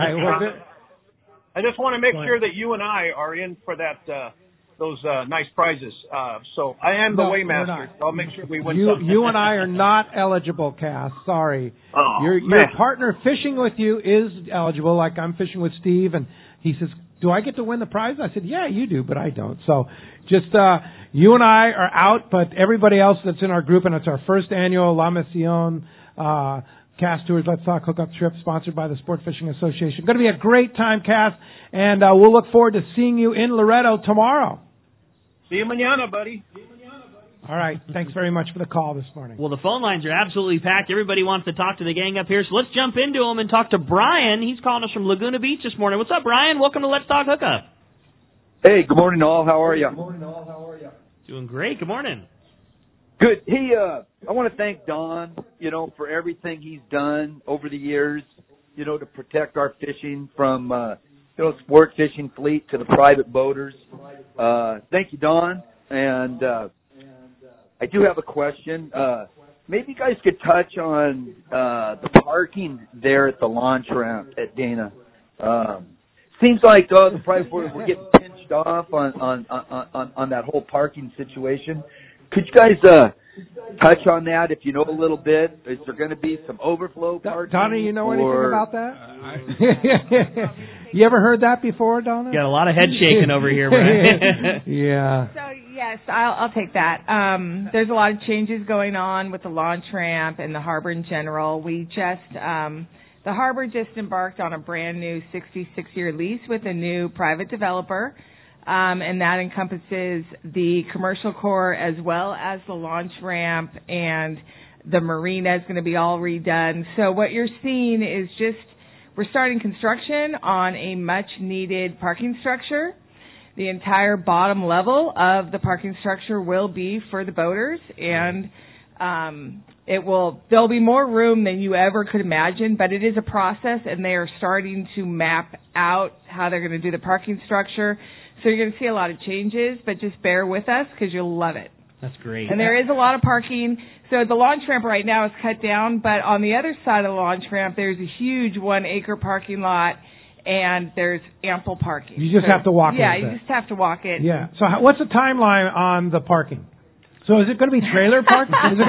just want to make sure that you and I are in for that those nice prizes. So I am the weighmaster. I'll make sure we win something. You and I are not eligible, Cass. Sorry. Your partner fishing with you is eligible, like I'm fishing with Steve, and he says, do I get to win the prize? I said, yeah, you do, but I don't. So just you and I are out, but everybody else that's in our group, and it's our first annual La Mission Cast Tours Let's Talk Hookup Trip, sponsored by the Sport Fishing Association. Going to be a great time, Cass, and we'll look forward to seeing you in Loretto tomorrow. See you mañana, buddy. All right. Thanks very much for the call this morning. Well, the phone lines are absolutely packed. Everybody wants to talk to the gang up here, so let's jump into them and talk to Brian. He's calling us from Laguna Beach this morning. What's up, Brian? Welcome to Let's Talk Hookup. Hey, good morning, all. How are you? Doing great. Good morning. Good. Hey, I want to thank Don, for everything he's done over the years, to protect our fishing from, sport fishing fleet to the private boaters. Thank you, Don. And I do have a question. Maybe you guys could touch on the parking there at the launch ramp at Dana. Seems like the private boaters were getting pinched off on that whole parking situation. Could you guys touch on that if you know a little bit? Is there going to be some overflow parking? Donna, you know anything about that? You ever heard that before, Donna? Got a lot of head shaking over here, Brian. Yeah. So, yes, I'll take that. There's a lot of changes going on with the launch ramp and the harbor in general. The harbor just embarked on a brand new 66-year lease with a new private developer. And that encompasses the commercial core as well as the launch ramp, and the marina is going to be all redone. So what you're seeing is we're starting construction on a much-needed parking structure. The entire bottom level of the parking structure will be for the boaters, and there'll be more room than you ever could imagine, but it is a process, and they are starting to map out how they're going to do the parking structure. So you're going to see a lot of changes, but just bear with us because you'll love it. That's great. And there is a lot of parking. So the launch ramp right now is cut down, but on the other side of the launch ramp, there's a huge 1-acre parking lot, and there's ample parking. You just have to walk it. Yeah, you just have to walk it. Yeah. So what's the timeline on the parking? So is it going to be trailer parking?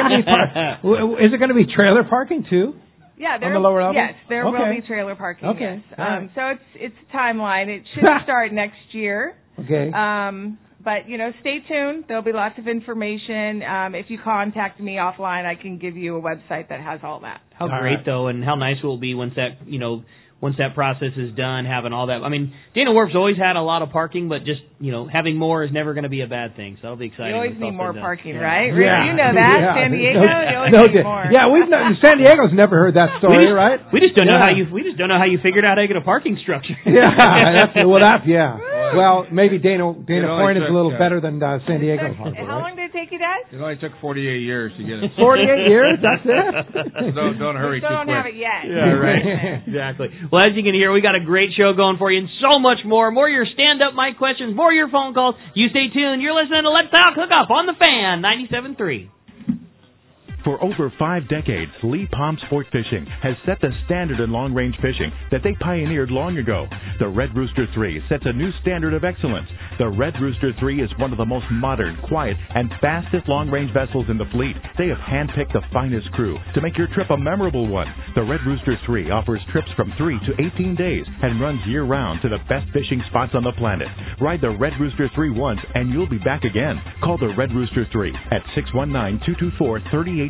Is it going to be trailer parking too? Yeah, on the lower level? Yes, there will be trailer parking. Okay. Yes. So it's a timeline. It should start next year. Okay. But stay tuned. There'll be lots of information. If you contact me offline, I can give you a website that has all that. How great though, and how nice will it be once that once that process is done, having all that. I mean, Dana Wharf's always had a lot of parking, but just, having more is never going to be a bad thing. So that'll be exciting. You always need more parking, yeah. right? Rick, you know that. Yeah. San Diego, you always need more. Yeah, San Diego's never heard that story, right? We just don't know how you figured out how to get a parking structure. Well, maybe Dana Point is a little better than San Diego's. How long did it take you, Dad? It only took 48 years to get it. 48 years? That's it? Don't hurry too quick. Don't have it yet. Yeah, right. Exactly. Well, as you can hear, we got a great show going for you and so much more. More your stand-up mic questions, more your phone calls. You stay tuned. You're listening to Let's Talk Hookup on the Fan 97.3. For over 5 decades, Lee Palm Sport Fishing has set the standard in long-range fishing that they pioneered long ago. The Red Rooster 3 sets a new standard of excellence. The Red Rooster 3 is one of the most modern, quiet, and fastest long-range vessels in the fleet. They have handpicked the finest crew to make your trip a memorable one. The Red Rooster 3 offers trips from 3 to 18 days and runs year-round to the best fishing spots on the planet. Ride the Red Rooster 3 once, and you'll be back again. Call the Red Rooster 3 at 619-224-3857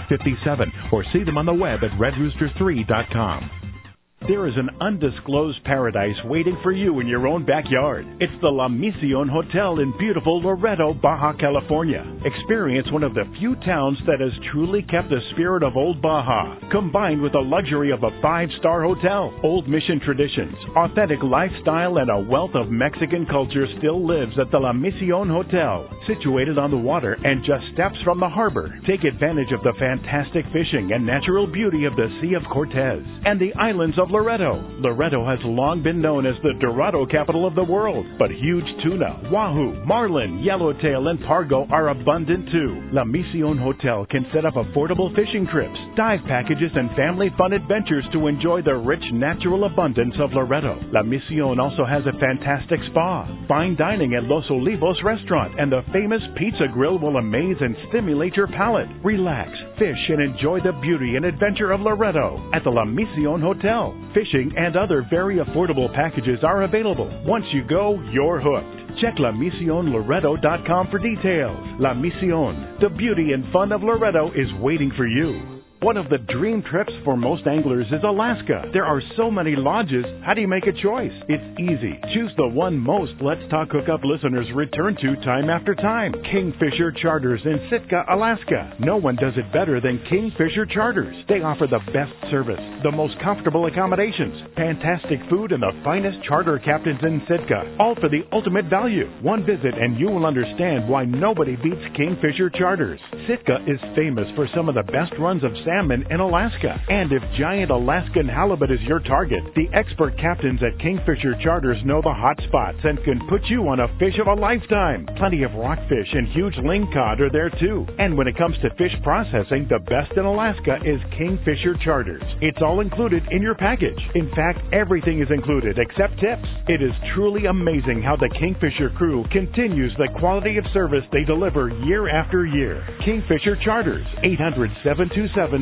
or see them on the web at redrooster3.com. There is an undisclosed paradise waiting for you in your own backyard. It's the La Mission Hotel in beautiful Loreto, Baja California. Experience one of the few towns that has truly kept the spirit of old Baja, combined with the luxury of a 5-star hotel. Old Mission traditions, authentic lifestyle, and a wealth of Mexican culture still lives at the La Mission Hotel. Situated on the water and just steps from the harbor, take advantage of the fantastic fishing and natural beauty of the Sea of Cortez and the islands of Loreto. Loreto has long been known as the Dorado capital of the world, but huge tuna, wahoo, marlin, yellowtail, and pargo are abundant too. La Mission Hotel can set up affordable fishing trips, dive packages, and family fun adventures to enjoy the rich natural abundance of Loreto. La Mission also has a fantastic spa, fine dining at Los Olivos restaurant, and the famous pizza grill will amaze and stimulate your palate. Relax, fish, and enjoy the beauty and adventure of Loreto at the La Mission Hotel. Fishing and other very affordable packages are available. Once you go, you're hooked. Check LaMissionLoreto.com for details. La Mission, the beauty and fun of Loreto is waiting for you. One of the dream trips for most anglers is Alaska. There are so many lodges. How do you make a choice? It's easy. Choose the one most Let's Talk Hookup listeners return to time after time. Kingfisher Charters in Sitka, Alaska. No one does it better than Kingfisher Charters. They offer the best service, the most comfortable accommodations, fantastic food, and the finest charter captains in Sitka. All for the ultimate value. One visit and you will understand why nobody beats Kingfisher Charters. Sitka is famous for some of the best runs of salmon in Alaska. And if giant Alaskan halibut is your target, the expert captains at Kingfisher Charters know the hot spots and can put you on a fish of a lifetime. Plenty of rockfish and huge lingcod are there too. And when it comes to fish processing, the best in Alaska is Kingfisher Charters. It's all included in your package. In fact, everything is included except tips. It is truly amazing how the Kingfisher crew continues the quality of service they deliver year after year. Kingfisher Charters, 800-727-6136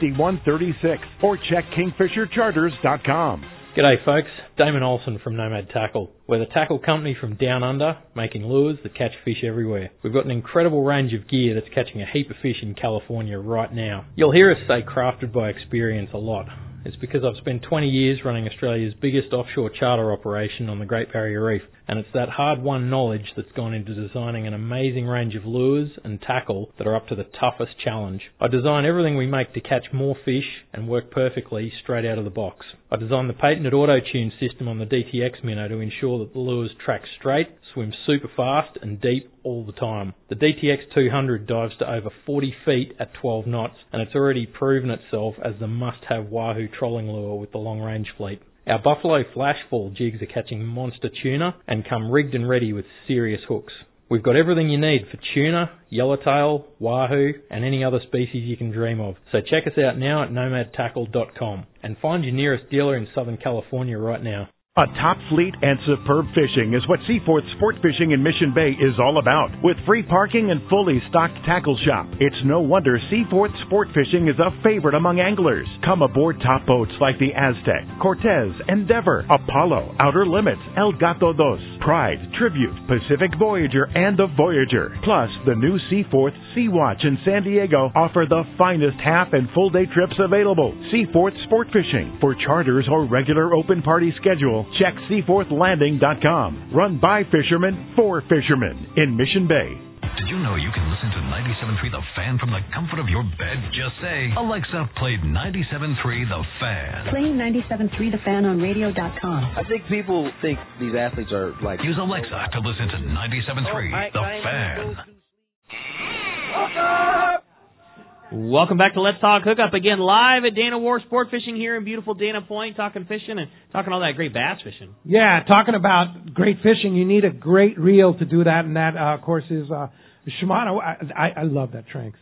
or check kingfishercharters.com. G'day folks, Damon Olsen from Nomad Tackle. We're the tackle company from down under, making lures that catch fish everywhere. We've got an incredible range of gear that's catching a heap of fish in California right now. You'll hear us say crafted by experience a lot. It's because I've spent 20 years running Australia's biggest offshore charter operation on the Great Barrier Reef, and it's that hard-won knowledge that's gone into designing an amazing range of lures and tackle that are up to the toughest challenge. I design everything we make to catch more fish and work perfectly straight out of the box. I designed the patented auto-tune system on the DTX Minnow to ensure that the lures track straight, swim super fast and deep all the time. The DTX 200 dives to over 40 feet at 12 knots, and it's already proven itself as the must-have wahoo trolling lure with the long-range fleet. Our Buffalo Flashfall jigs are catching monster tuna and come rigged and ready with serious hooks. We've got everything you need for tuna, yellowtail, wahoo, and any other species you can dream of. So check us out now at nomadtackle.com and find your nearest dealer in Southern California right now. A top fleet and superb fishing is what Seaforth Sport Fishing in Mission Bay is all about. With free parking and fully stocked tackle shop, it's no wonder Seaforth Sport Fishing is a favorite among anglers. Come aboard top boats like the Aztec, Cortez, Endeavor, Apollo, Outer Limits, El Gato Dos, Pride, Tribute, Pacific Voyager, and the Voyager. Plus, the new Seaforth Sea Watch in San Diego offer the finest half and full day trips available. Seaforth Sport Fishing. For charters or regular open party schedule, check SeaforthLanding.com. Run by fishermen for fishermen in Mission Bay. Did you know you can listen to 97.3 The Fan from the comfort of your bed? Just say, Alexa, play 97.3 The Fan. Play 97.3 The Fan on radio.com. I think people think these athletes are like... Use Alexa to listen to 97.3 The Fan. Welcome back to Let's Talk Hookup, again live at Dana War Sport Fishing here in beautiful Dana Point, talking fishing and talking all that great bass fishing. Yeah, talking about great fishing, you need a great reel to do that, and that, of course, is Shimano. I love that Tranx.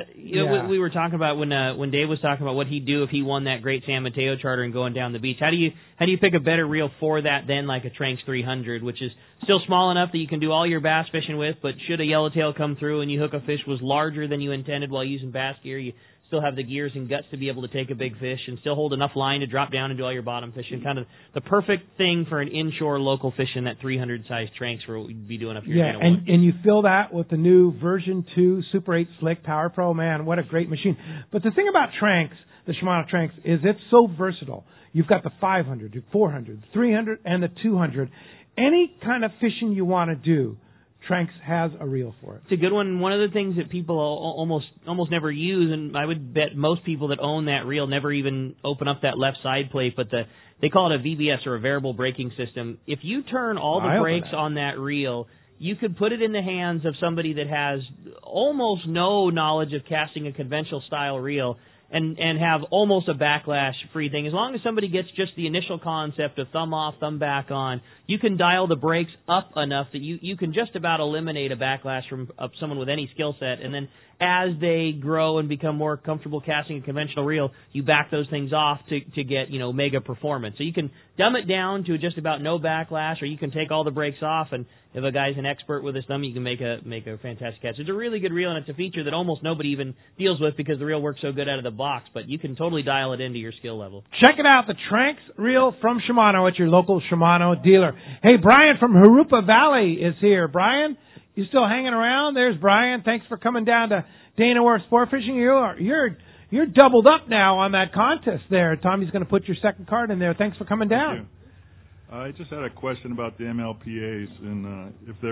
We were talking about when Dave was talking about what he'd do if he won that great San Mateo charter and going down the beach. How do you pick a better reel for that than like a Tranx 300, which is still small enough that you can do all your bass fishing with, but should a yellowtail come through and you hook a fish was larger than you intended while using bass gear, you still have the gears and guts to be able to take a big fish and still hold enough line to drop down and do all your bottom fishing. Kind of the perfect thing for an inshore local fishing, that 300 size Tranx for what you'd be doing up here. Yeah, and you fill that with the new version 2 Super 8 Slick Power Pro. Man, what a great machine. But the thing about Tranx, the Shimano Tranx, is it's so versatile. You've got the 500, the 400, 300, and the 200. Any kind of fishing you want to do, Tranx has a reel for it. It's a good one. One of the things that people almost never use, and I would bet most people that own that reel never even open up that left side plate, but they call it a VBS, or a variable braking system. If you turn all the brakes on that reel, you could put it in the hands of somebody that has almost no knowledge of casting a conventional style reel and have almost a backlash-free thing. As long as somebody gets just the initial concept of thumb off, thumb back on, you can dial the brakes up enough that you can just about eliminate a backlash from someone with any skill set. And then as they grow and become more comfortable casting a conventional reel, you back those things off to get, mega performance. So you can dumb it down to just about no backlash, or you can take all the brakes off, and if a guy's an expert with his thumb, you can make a fantastic catch. It's a really good reel, and it's a feature that almost nobody even deals with because the reel works so good out of the box, but you can totally dial it into your skill level. Check it out, the Tranx reel from Shimano at your local Shimano dealer. Hey, Brian from Jurupa Valley is here. Brian, you still hanging around? There's Brian. Thanks for coming down to Dana War Sport Fishing. You're doubled up now on that contest there. Tommy's going to put your second card in there. Thanks for coming down. Thank you. I just had a question about the MLPAs and if they're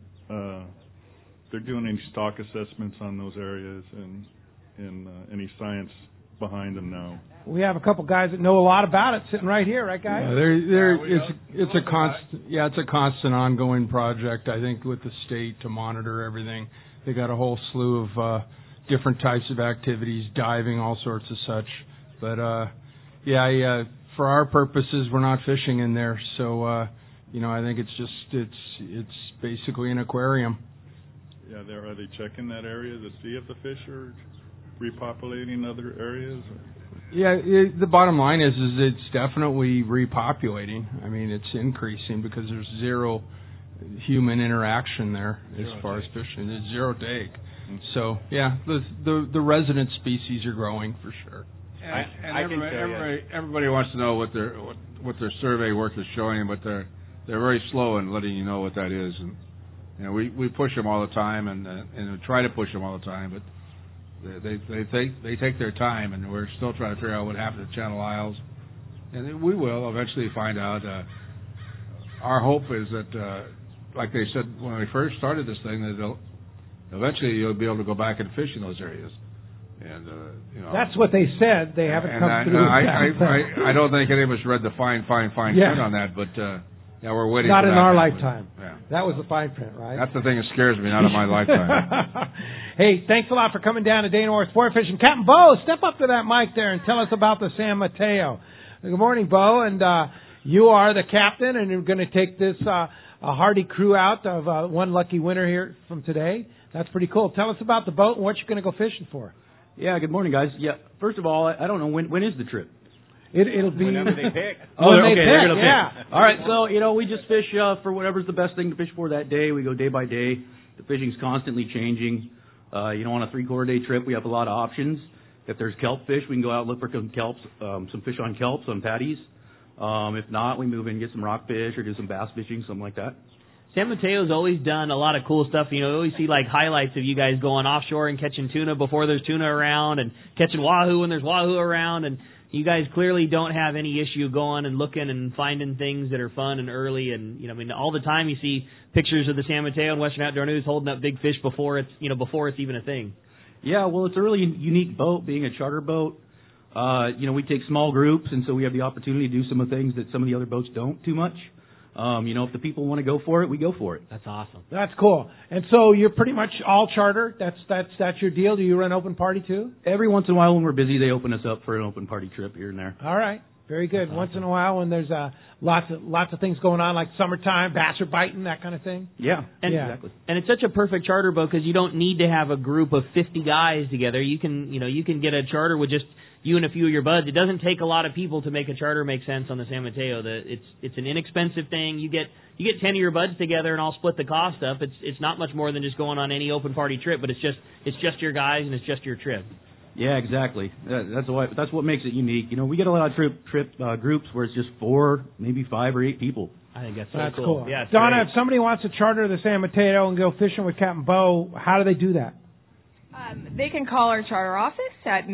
doing any stock assessments on those areas and any science behind them now. We have a couple guys that know a lot about it sitting right here, right, guys? It's a constant ongoing project, I think, with the state to monitor everything. They got a whole slew of different types of activities, diving, all sorts of such. But for our purposes, we're not fishing in there, so I think it's basically an aquarium. Yeah, are they checking that area to see if the fish are repopulating other areas? Yeah, the bottom line is it's definitely repopulating. I mean, it's increasing because there's zero human interaction there as far as fishing. There's zero take. Mm-hmm. So yeah, the resident species are growing for sure. Everybody wants to know what their survey work is showing, but they're very slow in letting you know what that is. And we push them all the time, and try to push them all the time, but they take their time, and we're still trying to figure out what happened to Channel Isles, and we will eventually find out. Our hope is that, like they said when we first started this thing, that eventually you'll be able to go back and fish in those areas. And that's what they said. They haven't come through. I don't think any of us read the fine print on that, but we're waiting. Not for in that our happen. lifetime. Yeah. That was the fine print, right? That's the thing that scares me, not in my lifetime. Hey, thanks a lot for coming down to Dana War Sport Fishing. Captain Bo, step up to that mic there and tell us about the San Mateo. Good morning, Bo, and you are the captain, and you're going to take this a hardy crew out of one lucky winner here from today. That's pretty cool. Tell us about the boat and what you're going to go fishing for. Yeah, good morning, guys. Yeah, first of all, I don't know, when is the trip? It'll be whenever they pick. When they pick, they're gonna yeah. pick. All right, so we just fish for whatever's the best thing to fish for that day. We go day by day. The fishing's constantly changing. On a 3/4 day trip, we have a lot of options. If there's kelp fish, we can go out and look for some kelps, some fish on kelps, on patties. If not, we move in and get some rockfish or do some bass fishing, something like that. San Mateo's always done a lot of cool stuff. You always see like highlights of you guys going offshore and catching tuna before there's tuna around, and catching wahoo when there's wahoo around. And you guys clearly don't have any issue going and looking and finding things that are fun and early. And all the time you see pictures of the San Mateo and Western Outdoor News holding up big fish before it's even a thing. Yeah, well, it's a really unique boat, being a charter boat. We take small groups, and so we have the opportunity to do some of the things that some of the other boats don't too much. If the people want to go for it, we go for it. That's awesome. That's cool. And so you're pretty much all charter. That's your deal. Do you run open party too? Every once in a while when we're busy, they open us up for an open party trip here and there. All right. Very good. That's once awesome. In a while when there's lots of things going on, like summertime, bass are biting, that kind of thing. Yeah, exactly. And it's such a perfect charter boat because you don't need to have a group of 50 guys together. You can get a charter with just you and a few of your buds. It doesn't take a lot of people to make a charter make sense on the San Mateo. It's an inexpensive thing. You get 10 of your buds together and all split the cost up. It's not much more than just going on any open party trip, but it's just your guys and it's just your trip. Yeah, exactly. That's what makes it unique. We get a lot of trip groups where it's just 4, maybe 5 or 8 people. I think that's cool. Yeah, Donna, great. if somebody wants to charter the San Mateo and go fishing with Captain Bo, how do they do that? They can call our charter office at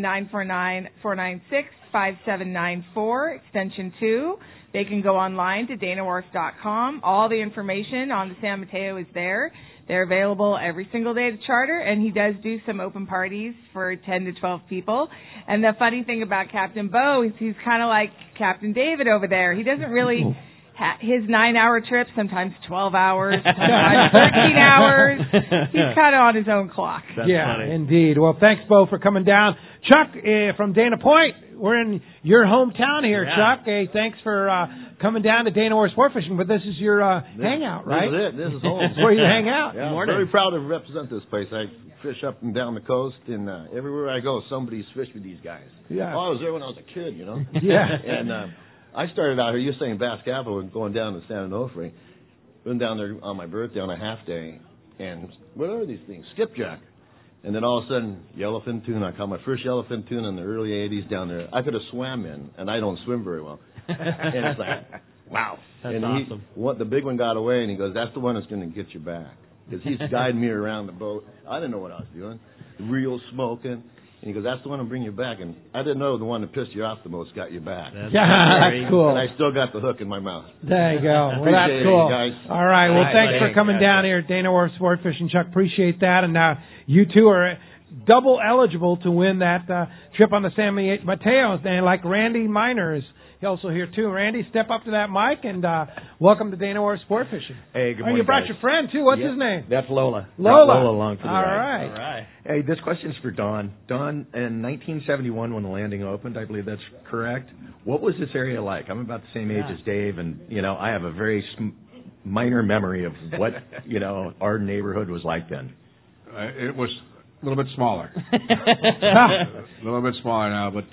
949-496-5794, extension 2. They can go online to danawharf.com. All the information on the San Mateo is there. They're available every single day to charter, and he does do some open parties for 10 to 12 people. And the funny thing about Captain Bo is he's kind of like Captain David over there. He doesn't really... his 9-hour trip, sometimes 12 hours, sometimes 13 hours. He's kind of on his own clock. That's funny. Indeed. Well, thanks, Bo, for coming down. Chuck, from Dana Point, we're in your hometown here, Chuck. Hey, thanks for coming down to Dana Wharf Sport Fishing, but this is your hangout, right? This is it. This is home. This is where you hang out. Yeah, I'm very proud to represent this place. I fish up and down the coast, and everywhere I go, somebody's fished with these guys. Yeah. Oh, I was there when I was a kid, Yeah. And I started out here, you're saying Bass Capital, and going down to San Onofre. Went down there on my birthday on a half day, and what are these things? Skipjack. And then all of a sudden, yellowfin tuna. I caught my first yellowfin tuna in the early 80s down there. I could have swam in, and I don't swim very well. And it's like, wow. That's awesome. The big one got away, and he goes, that's the one that's going to get you back. Because he's guiding me around the boat. I didn't know what I was doing. Real smoking. And he goes, that's the one that'll bring you back. And I didn't know the one that pissed you off the most got you back. That's cool. And I still got the hook in my mouth. There you go. Well, that's cool. Guys. All right. Well, thanks for coming down here at Dana Wharf Sport Fishing, Chuck. Appreciate that. And now you two are double eligible to win that trip on the San Mateo. And like Randy Miner is also here too. Randy, step up to that mic and welcome to Dana Wharf Sport Fishing. Hey, good morning, you brought guys. your friend too. What's his name? That's Lola. Lola along for the All ride. right. Hey, this question's for Don. Don, in 1971 when the landing opened, I believe that's correct. What was this area like? I'm about the same age as Dave, and I have a very minor memory of what our neighborhood was like then. It was a little bit smaller. A little bit smaller now, but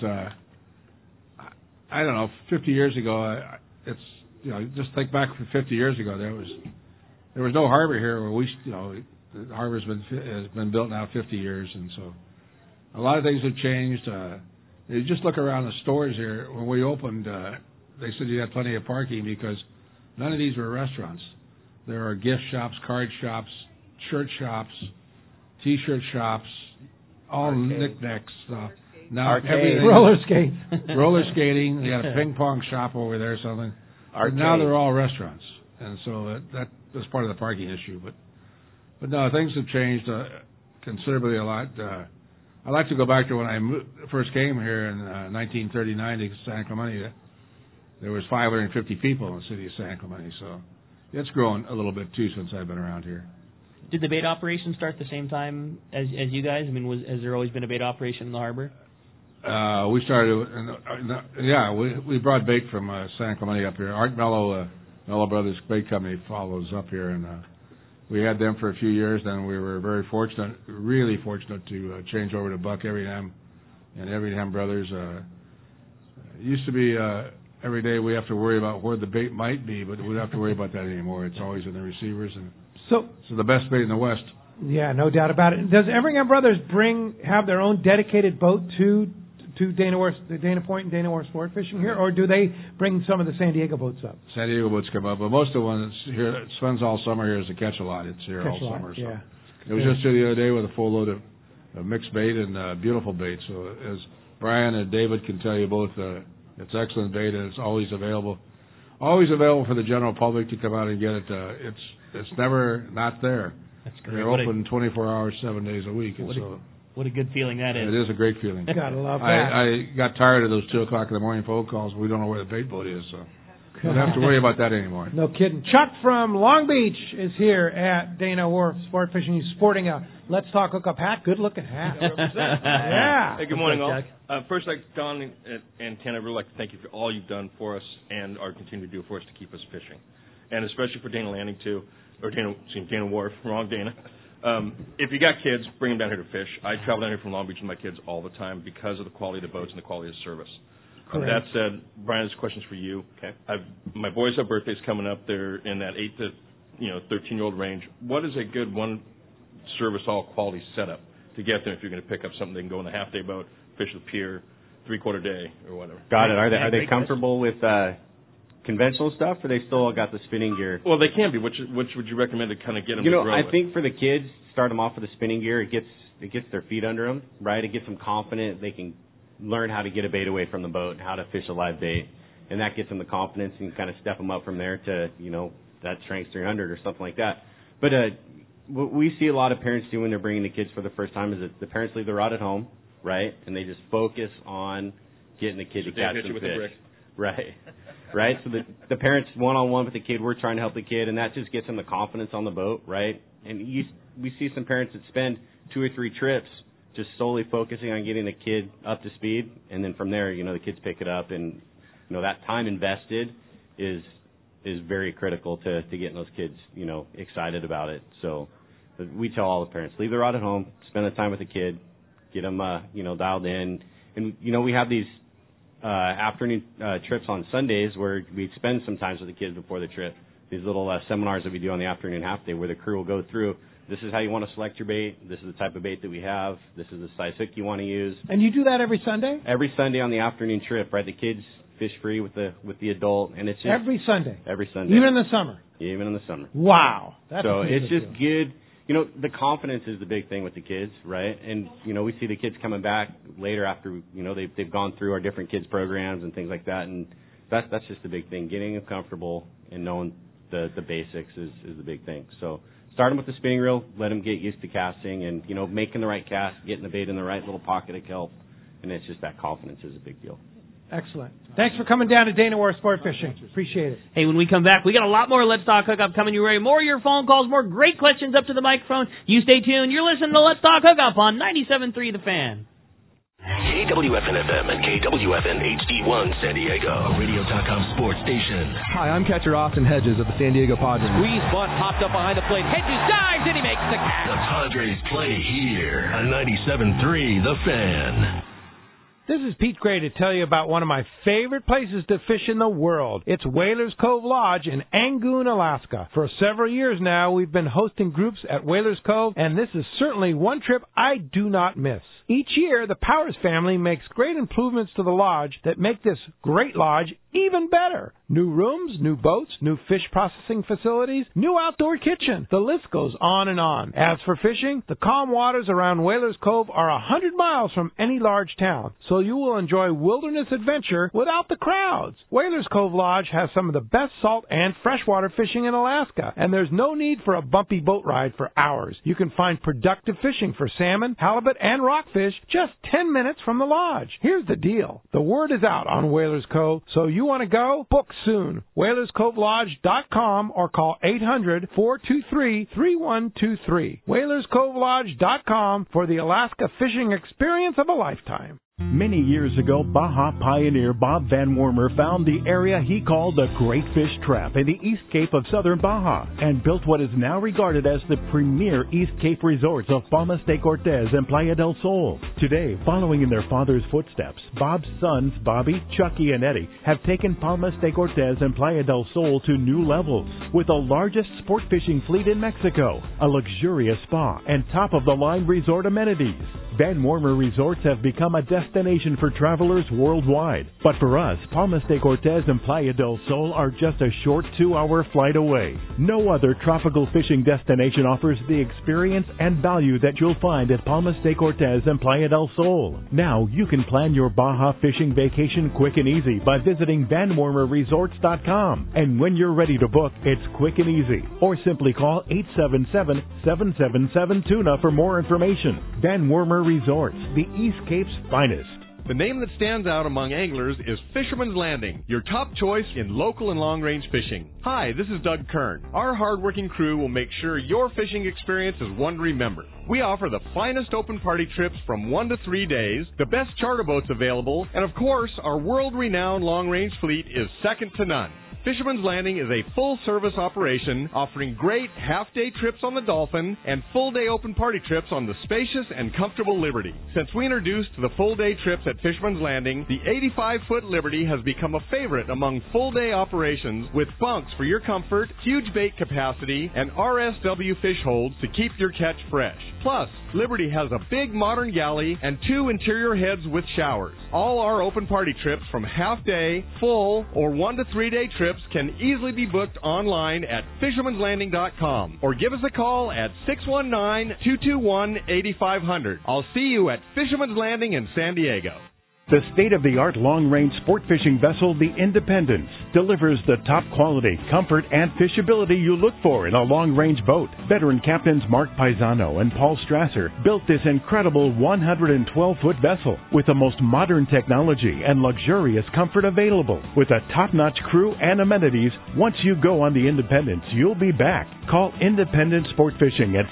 I don't know. 50 years ago, it's just think back 50 years ago. There was no harbor here where the harbor's has been built now 50 years, and so a lot of things have changed. You just look around the stores here. When we opened, they said you had plenty of parking because none of these were restaurants. There are gift shops, card shops, shirt shops, T-shirt shops, all knickknacks. Now everything, roller skating. Roller skating. They got a ping pong shop over there, something. But now they're all restaurants, and so that was part of the parking issue. But no, things have changed considerably a lot. I like to go back to when I first came here in 1939 to San Clemente. There was 550 people in the city of San Clemente, so it's grown a little bit too since I've been around here. Did the bait operation start the same time as you guys? I mean, has there always been a bait operation in the harbor? We started, we brought bait from San Clemente up here. Art Mello Brothers Bait Company follows up here, and we had them for a few years. Then we were very fortunate, really fortunate, to change over to Buck Everingham and Everingham Brothers. It used to be every day we have to worry about where the bait might be, but we don't have to worry about that anymore. It's always in the receivers, and so the best bait in the West. Yeah, no doubt about it. Does Everingham Brothers have their own dedicated boat to Dana Point and Dana Wharf Sport Fishing here, or do they bring some of the San Diego boats up? San Diego boats come up, but most of the one that's here, it spends all summer here is the Catch-A-Lot. It's here all summer. So. Yeah. It was just here the other day with a full load of mixed bait and beautiful bait. So as Brian and David can tell you both, it's excellent bait and it's always available for the general public to come out and get it. It's never not there. That's great. They're open 24 hours, 7 days a week. And what a good feeling that is. It is a great feeling. Gotta love that. I got tired of those 2 o'clock in the morning phone calls. We don't know where the bait boat is, so we don't have to worry about that anymore. No kidding. Chuck from Long Beach is here at Dana Wharf Sport Fishing. He's sporting a Let's Talk Hookup hat. Good looking hat. Yeah. Hey, good morning, all. First, like Don and Ken, I'd really like to thank you for all you've done for us and are continuing to do for us to keep us fishing, and especially for Dana Landing too, or Dana Wharf. Wrong, Dana. If you got kids, bring them down here to fish. I travel down here from Long Beach with my kids all the time because of the quality of the boats and the quality of the service. That said, Brian, this question's for you. Okay. My boys have birthdays coming up. They're in that 8 to 13-year-old range. What is a good one service all quality setup to get them if you're going to pick up something they can go in the half-day boat, fish the pier, 3/4 day, or whatever? Got it. Are they comfortable with conventional stuff, or they still got the spinning gear? Well, they can be. Which would you recommend to kind of get them to grow I think for the kids, start them off with the spinning gear. It gets their feet under them, right? It gets them confident. They can learn how to get a bait away from the boat, how to fish a live bait, and that gets them the confidence and kind of step them up from there to, that strength 300 or something like that. But what we see a lot of parents do when they're bringing the kids for the first time is that the parents leave the rod at home, right? And they just focus on getting the kid to catch some fish. Right. So the parents one-on-one with the kid, we're trying to help the kid, and that just gets them the confidence on the boat, right? And we see some parents that spend 2 or 3 trips just solely focusing on getting the kid up to speed, and then from there, the kids pick it up, and that time invested is very critical to getting those kids, excited about it. So we tell all the parents, leave the rod at home, spend the time with the kid, get them, dialed in, and we have these afternoon trips on Sundays where we spend some time with the kids before the trip. These little seminars that we do on the afternoon half day where the crew will go through. This is how you want to select your bait. This is the type of bait that we have. This is the size hook you want to use. And you do that every Sunday? Every Sunday on the afternoon trip, right? The kids fish free with the adult, and it's just every Sunday. Every Sunday, even in the summer. Even in the summer. Wow, so it's just good. The confidence is the big thing with the kids, right? And we see the kids coming back later after they've gone through our different kids programs and things like that, and that's just the big thing. Getting them comfortable and knowing the basics is the big thing. So start them with the spinning reel, let them get used to casting, and making the right cast, getting the bait in the right little pocket of kelp, and it's just that confidence is a big deal. Excellent. Thanks for coming down to Dana Wharf Sport Fishing. Appreciate it. Hey, when we come back, we got a lot more Let's Talk Hookup coming your way. More of your phone calls, more great questions up to the microphone. You stay tuned. You're listening to Let's Talk Hookup on 97.3 The Fan. KWFN-FM and KWFN HD1 San Diego, a Radio.com sports station. Hi, I'm catcher Austin Hedges of the San Diego Padres. Squeeze bunt, popped up behind the plate. Hedges dives, and he makes the catch. The Padres play here on 97.3 The Fan. This is Pete Gray to tell you about one of my favorite places to fish in the world. It's Whalers Cove Lodge in Angoon, Alaska. For several years now, we've been hosting groups at Whalers Cove, and this is certainly one trip I do not miss. Each year, the Powers family makes great improvements to the lodge that make this great lodge even better. New rooms, new boats, new fish processing facilities, new outdoor kitchen. The list goes on and on. As for fishing, the calm waters around Whalers Cove are 100 miles from any large town, so you will enjoy wilderness adventure without the crowds. Whalers Cove Lodge has some of the best salt and freshwater fishing in Alaska, and there's no need for a bumpy boat ride for hours. You can find productive fishing for salmon, halibut, and rockfish just 10 minutes from the lodge. Here's the deal. The word is out on Whalers Cove, so you want to go? Book soon. WhalersCoveLodge.com or call 800-423-3123. WhalersCoveLodge.com for the Alaska fishing experience of a lifetime. Many years ago, Baja pioneer Bob Van Wormer found the area he called the Great Fish Trap in the East Cape of southern Baja and built what is now regarded as the premier East Cape resorts of Palmas de Cortez and Playa del Sol. Today, following in their father's footsteps, Bob's sons, Bobby, Chucky, and Eddie, have taken Palmas de Cortez and Playa del Sol to new levels with the largest sport fishing fleet in Mexico, a luxurious spa, and top-of-the-line resort amenities. Van Wormer Resorts have become a destination for travelers worldwide. But for us, Palmas de Cortez and Playa del Sol are just a short 2-hour flight away. No other tropical fishing destination offers the experience and value that you'll find at Palmas de Cortez and Playa del Sol. Now you can plan your Baja fishing vacation quick and easy by visiting VanWormerResorts.com. And when you're ready to book, it's quick and easy. Or simply call 877-777-TUNA for more information. Van Wormer Resorts, the East Cape's finest. The name that stands out among anglers is Fisherman's Landing, your top choice in local and long-range fishing. Hi, this is Doug Kern. Our hard-working crew will make sure your fishing experience is one to remember. We offer the finest open party trips from 1 to 3 days, the best charter boats available, and of course, our world-renowned long-range fleet is second to none. Fisherman's Landing is a full-service operation offering great half-day trips on the Dolphin and full-day open party trips on the spacious and comfortable Liberty. Since we introduced the full-day trips at Fisherman's Landing, the 85-foot Liberty has become a favorite among full-day operations with bunks for your comfort, huge bait capacity, and RSW fish holds to keep your catch fresh. Plus, Liberty has a big modern galley and 2 interior heads with showers. All our open party trips from half-day, full, or 1 to 3 day trips can easily be booked online at fishermanslanding.com or give us a call at 619-221-8500. I'll see you at Fisherman's Landing in San Diego. The state-of-the-art long-range sport fishing vessel, the Independence, delivers the top quality, comfort, and fishability you look for in a long-range boat. Veteran captains Mark Paisano and Paul Strasser built this incredible 112-foot vessel with the most modern technology and luxurious comfort available. With a top-notch crew and amenities, once you go on the Independence, you'll be back. Call Independence Sport Fishing at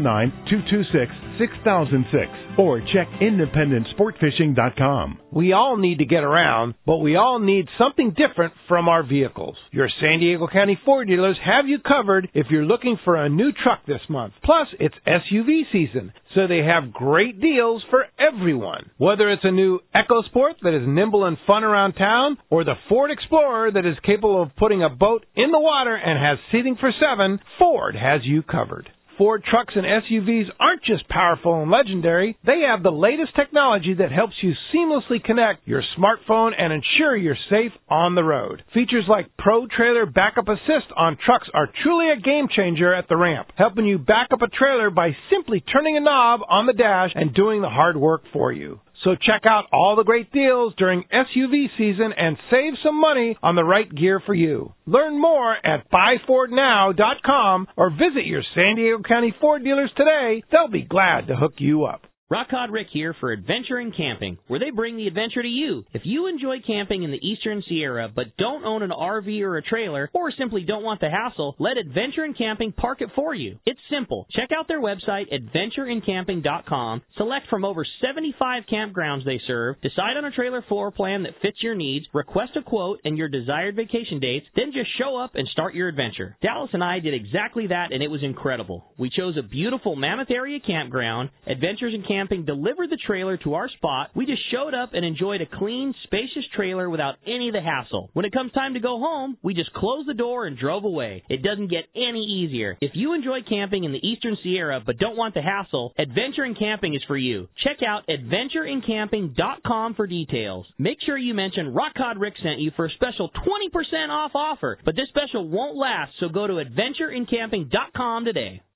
619-226-6006 or check IndependenceSportFishing.com. We all need to get around, but we all need something different from our vehicles. Your San Diego County Ford dealers have you covered if you're looking for a new truck this month. Plus, it's SUV season, so they have great deals for everyone. Whether it's a new EcoSport that is nimble and fun around town, or the Ford Explorer that is capable of putting a boat in the water and has seating for 7, Ford has you covered. Ford trucks and SUVs aren't just powerful and legendary. They have the latest technology that helps you seamlessly connect your smartphone and ensure you're safe on the road. Features like Pro Trailer Backup Assist on trucks are truly a game changer at the ramp, helping you back up a trailer by simply turning a knob on the dash and doing the hard work for you. So check out all the great deals during SUV season and save some money on the right gear for you. Learn more at buyfordnow.com or visit your San Diego County Ford dealers today. They'll be glad to hook you up. Rock Cod Rick here for Adventure in Camping, where they bring the adventure to you. If you enjoy camping in the Eastern Sierra but don't own an RV or a trailer, or simply don't want the hassle, let Adventure in Camping park it for you. It's simple. Check out their website, adventureincamping.com, select from over 75 campgrounds they serve, decide on a trailer floor plan that fits your needs, request a quote and your desired vacation dates, then just show up and start your adventure. Dallas and I did exactly that, and it was incredible. We chose a beautiful Mammoth Area campground. Adventures in Camping delivered the trailer to our spot. We just showed up and enjoyed a clean, spacious trailer without any of the hassle. When it comes time to go home, we just closed the door and drove away. It doesn't get any easier. If you enjoy camping in the Eastern Sierra but don't want the hassle, Adventure in Camping is for you. Check out adventureincamping.com for details. Make sure you mention Rock Cod Rick sent you for a special 20% off offer. But this special won't last, so go to adventureincamping.com today.